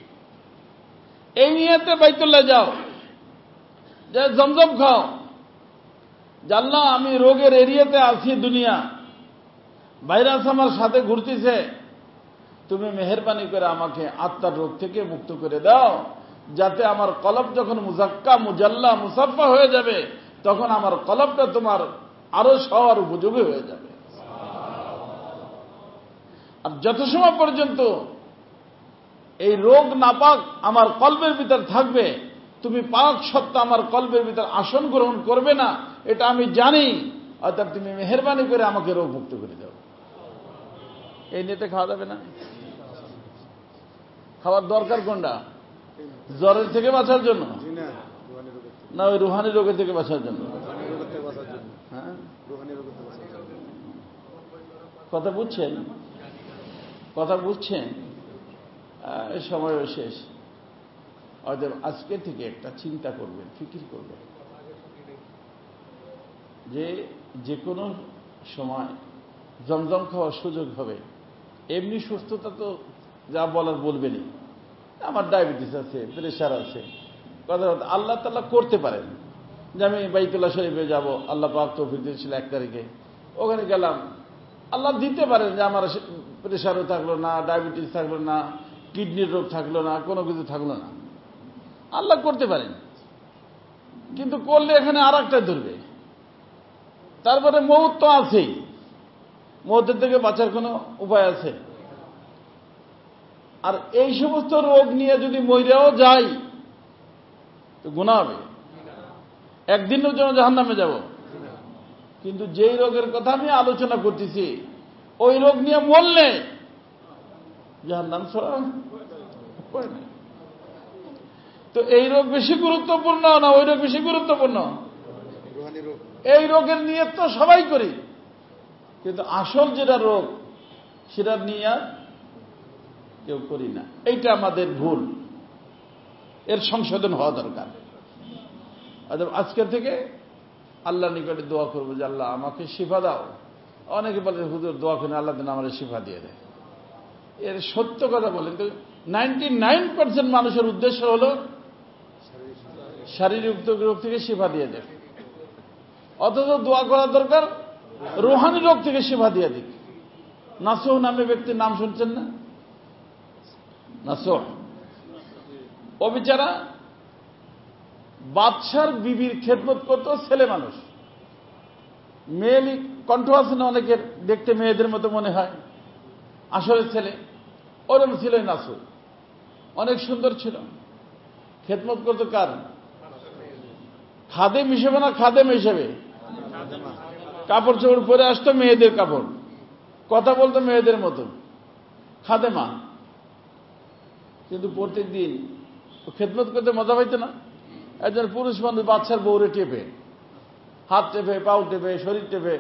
এই নিয়তে বাইতুল্লাহ যাও, যে জমজম খাও, জানলা আমি রোগের এরিয়াতে আছি, দুনিয়া ভাইরাস আমার সাথে ঘুরতেছে, তুমি মেহেরবানি করে আমাকে আত্মার রোগ থেকে মুক্ত করে দাও, যাতে আমার কলব যখন মুজাক্কা মুজাল্লা মুসাফফা হয়ে যাবে, তখন আমার কলবটা তোমার আরো হওয়ার উপযোগী হয়ে যাবে। আর যত সময় পর্যন্ত এই রোগ নাপাক আমার কলবের ভিতর থাকবে, তুমি পাক সত্তা আমার কলবের ভিতর আসন গ্রহণ করবে না, এটা আমি জানি। অর্থাৎ তুমি মেহেরবানি করে আমাকে রোগ মুক্ত করে দাও। এই নিতে খাওয়া যাবে না? খাওয়ার দরকার কোনটা? জ্বরের থেকে বাঁচার জন্য না ওই রুহানি রোগের থেকে বাঁচার জন্য? হ্যাঁ, কথা বুঝছেন? কথা বুঝছেন? সময়ও শেষ। অতএব আজকে থেকে একটা চিন্তা করবেন, ফিকির করবেন যে যে কোনো সময় জমজম খাওয়ার সুযোগ হবে। এমনি সুস্থতা তো যা বলার বলবেনই, আমার ডায়াবেটিস আছে, প্রেশার আছে, কথা আল্লাহ তাআলা করতে পারেন যে আমি বাইতুল্লাহ শরীফে যাব, আল্লাহ পাক তৌফিক দিয়েছিল এক তারিখে, ওখানে গেলাম, আল্লাহ দিতে পারেন যে আমার প্রেশারও থাকলো না, ডায়াবেটিস থাকলো না, কিডনির রোগ থাকলো না, কোনো কিছু থাকলো না, আল্লাহ করতে পারেন। কিন্তু করলে এখানে আর একটা ধরবে। তারপরে মৌত তো আছেই, মৌতের থেকে বাঁচার কোনো উপায় আছে? আর এই সমস্ত রোগ নিয়ে যদি মইরাও যাই তো গুনাহ হবে, একদিনের জন্য জাহান্নামে যাব। কিন্তু যেই রোগের কথা আমি আলোচনা করতেছি, ওই রোগ নিয়ে মরলে জাহান্নাম ছাড়া উপায় নেই। তো এই রোগ বেশি গুরুত্বপূর্ণ না ওই রোগ বেশি গুরুত্বপূর্ণ? এই রোগের নিয়ত তো সবাই করি, কিন্তু আসল যেটা রোগ সেটা নিয়ে কেউ করি না। এইটা আমাদের ভুল, এর সংশোধন হওয়া দরকার। আজকে থেকে আল্লাহ নিকটে দোয়া করবো যে আল্লাহ আমাকে শিফা দাও। অনেকে বলে হুজুর দোয়া করে আল্লাহ দিন আমার শিফা দিয়ে দেয়। এর সত্য কথা বলেন তো, নাইনটি নাইন পার্সেন্ট মানুষের উদ্দেশ্য হল শারীরিক রোগ থেকে শিফা দিয়ে দেয়, অথচ দোয়া করা দরকার রুহানি রোগ থেকে শিফা দিয়ে দিক। নাসুহ নামে ব্যক্তির নাম শুনছেন না? নাসুহ। ও বেচারা বাদশার বিবির খেদমত করতো, ছেলে মানুষ, মেয়েলি কণ্ঠ আছে না অনেকের, দেখতে মেয়েদের মতো মনে হয়, আসলে ছেলে। ওরম ছিল নাসুহ, অনেক সুন্দর ছিল। খেদমত করতো কার? খাদেম হিসেবে না খাদেম হিসেবে? কাপড় চোপড় পরে আসতো মেয়েদের কাপড়, কথা বলতো মেয়েদের মতো, খাদেমা। কিন্তু প্রত্যেক দিন খেদমত করতে মজা পাইতো না। একজন পুরুষ মানুষ বাচ্চার বউরে টেপে, হাত টেপে, পাও টেপে, শরীর টেপে,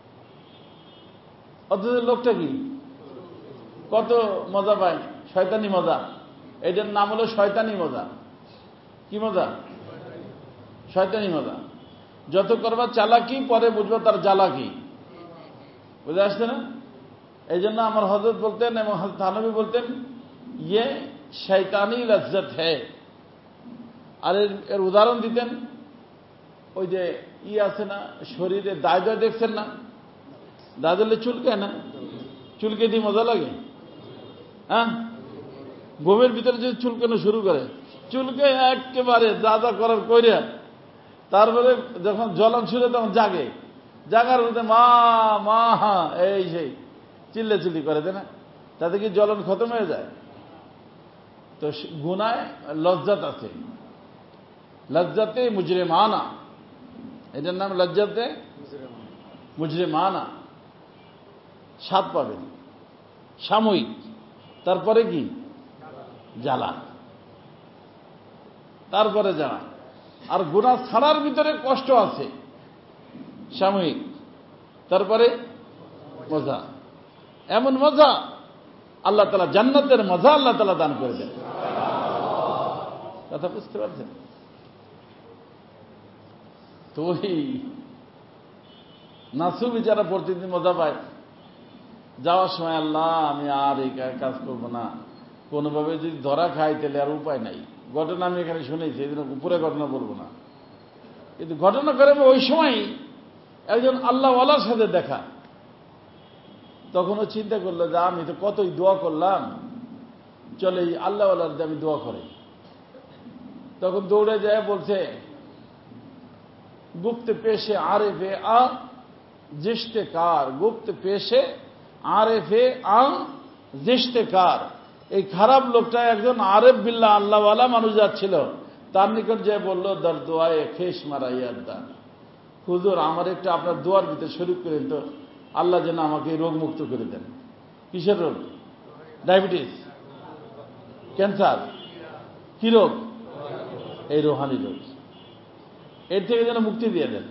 অথচ লোকটা কি কত মজা পায়, শয়তানি মজা। এটার নাম হলো শয়তানি মজা। কি মজা? শয়তানি মজা। যত করবার চালাকি, পরে বুঝবো তার জ্বালাকি। বুঝে আসছে না? এই জন্য আমার হযরত বলতেন এবং হযরত থানবী বলতেন, ইয়ে শয়তানি লজ্জত হ্যায়। আর এর উদাহরণ দিতেন, ওই যে ই আছে না, শরীরে দায় দায় দেখছেন না, দায় দিলে চুলকে না, চুলকে দিয়ে মজা লাগে। হ্যাঁ, ঘুমের ভিতরে যদি চুলকানো শুরু করে, চুলকে একেবারে যা যা করার কইরা, তারপরে যখন জ্বলন শুরু তখন জাগে, জাগার মধ্যে মা মা এই সেই চিল্লে চিল্লি করে, তাই না? তাতে কি জ্বলন খতম হয়ে যায়? তো গুনায় লজ্জাত আছে, লজ্জাতে মুজরিমানা, এটার নাম লজ্জাতে মুজরিমানা। স্বাদ পাবেন সাময়িক, তারপরে কি জ্বালা, তারপরে জ্বালা। আর গুনাহ ছাড়ার ভিতরে কষ্ট আছে সাময়িক, তারপরে মজা। এমন মজা আল্লাহ তাআলা, জান্নাতের মজা আল্লাহ তাআলা দান করে দেন। কথা বুঝতে পারছেন? তো ওই নাসু বিচারা প্রতিদিন মজা পায়, যাওয়ার সময় আল্লাহ আমি আর এই কাজ করবো না, কোনোভাবে যদি ধরা খাই তাহলে আর উপায় নাই। ঘটনা আমি এখানে শুনেছি, এই জন্য পুরো ঘটনা বলবো না, কিন্তু ঘটনা করে ওই সময় একজন আল্লাহওয়ালার সাথে দেখা। তখন ও চিন্তা করলো যে আমি তো কতই দোয়া করলাম, চলে এই আল্লাহওয়ালার যে আমি দোয়া করি। তখন দৌড়ে যায়, বলছে গুপ্ত পেশে আরেফে আ জিশতেকার, গুপ্ত পেশে আরেফে আ জিশতেকার। এই খারাপ লোকটা একজন আরেফ বিল্লাহ আল্লাহওয়ালা মানুষ যাচ্ছিল, তার নিকট যে বলল, দর দোয়ায় খেস মারাইয়াদা, হুজুর আমার একটা আপনার দোয়ার ভিতরে শরীক করেন তো, আল্লাহ যেন আমাকে রোগ মুক্ত করে দেন। কিসের রোগ? ডায়াবেটিস, ক্যান্সার, কি রোগ? এই রোহানি রোগ, এর থেকে যেন মুক্তি দিয়ে দেন।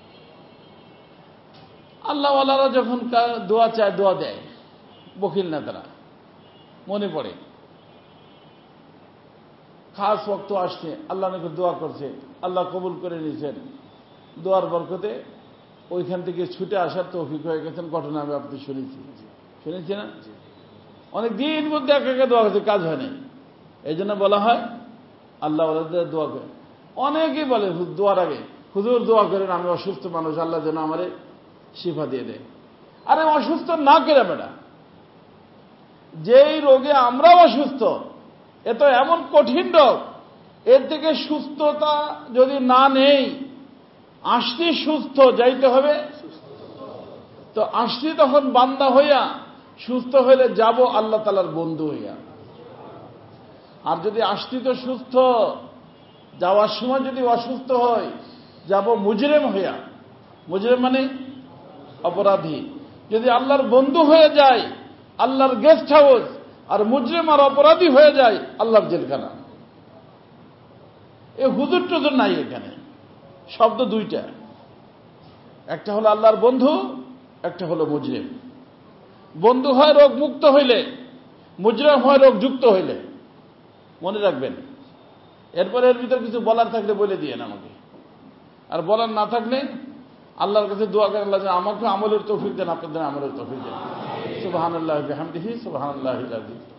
আল্লাহওয়ালারা যখন দোয়া চায়, দোয়া দেয়, বকিল না তারা, মনে পড়ে খাস ওয়াক্ত আসছে, আল্লাহ নাকি দোয়া করছে, আল্লাহ কবুল করে নিয়েছেন, দোয়ার বরকতে ওইখান থেকে ছুটে আসার তৌফিক হয়ে গেছেন। ঘটনা আমি আপনি শুনেছি, শুনেছি না? অনেক দিন মধ্যে একা একা দোয়া করছে, কাজ হয় নাই। এই জন্য বলা হয় আল্লাহওয়ালাদের দোয়া করে। অনেকেই বলে দোয়ার আগে, হুজুর দোয়া করেন আমি অসুস্থ মানুষ, আল্লাহ যেন আমারে শিফা দিয়ে দেয়। আরে অসুস্থ না করে বেটা, যেই রোগে আমরা অসুস্থ, এ তো এমন কঠিন রোগ, এর থেকে সুস্থতা যদি না নেই, আসতে সুস্থ যাইতে হবে। তো আসতে তখন বান্দা হইয়া, সুস্থ হইলে যাব আল্লাহ তাআলার বন্ধু হইয়া। আর যদি আসতে তো সুস্থ, যাওয়ার সময় যদি অসুস্থ হয়, যাব মুজরিম হইয়া। মুজরিম মানে অপরাধী। যদি আল্লাহর বন্ধু হয়ে যায় আল্লাহর গেস্ট হাউস, আর মুজরিম আর অপরাধী হয়ে যায় আল্লাহর জেলখানা। এ হুজুর টুজুর নাই এখানে, শব্দ দুইটা, একটা হলো আল্লাহর বন্ধু, একটা হলো মুজরিম। বন্ধু হয় রোগ মুক্ত হইলে, মুজরিম হয় রোগ যুক্ত হইলে। মনে রাখবেন। এরপরে এর ভিতরে কিছু বলার থাকলে বলে দিয়েন আমাকে, আর বলার না থাকলে আল্লাহর কাছে দোয়া করেন, আল্লাহ আমাকে আমলের তৌফিক দেন, আপনাদের আমলের তৌফিক দেন। সুবহানাল্লাহি ওয়া বিহামদিহি, সুবহানাল্লাহিল আযীম।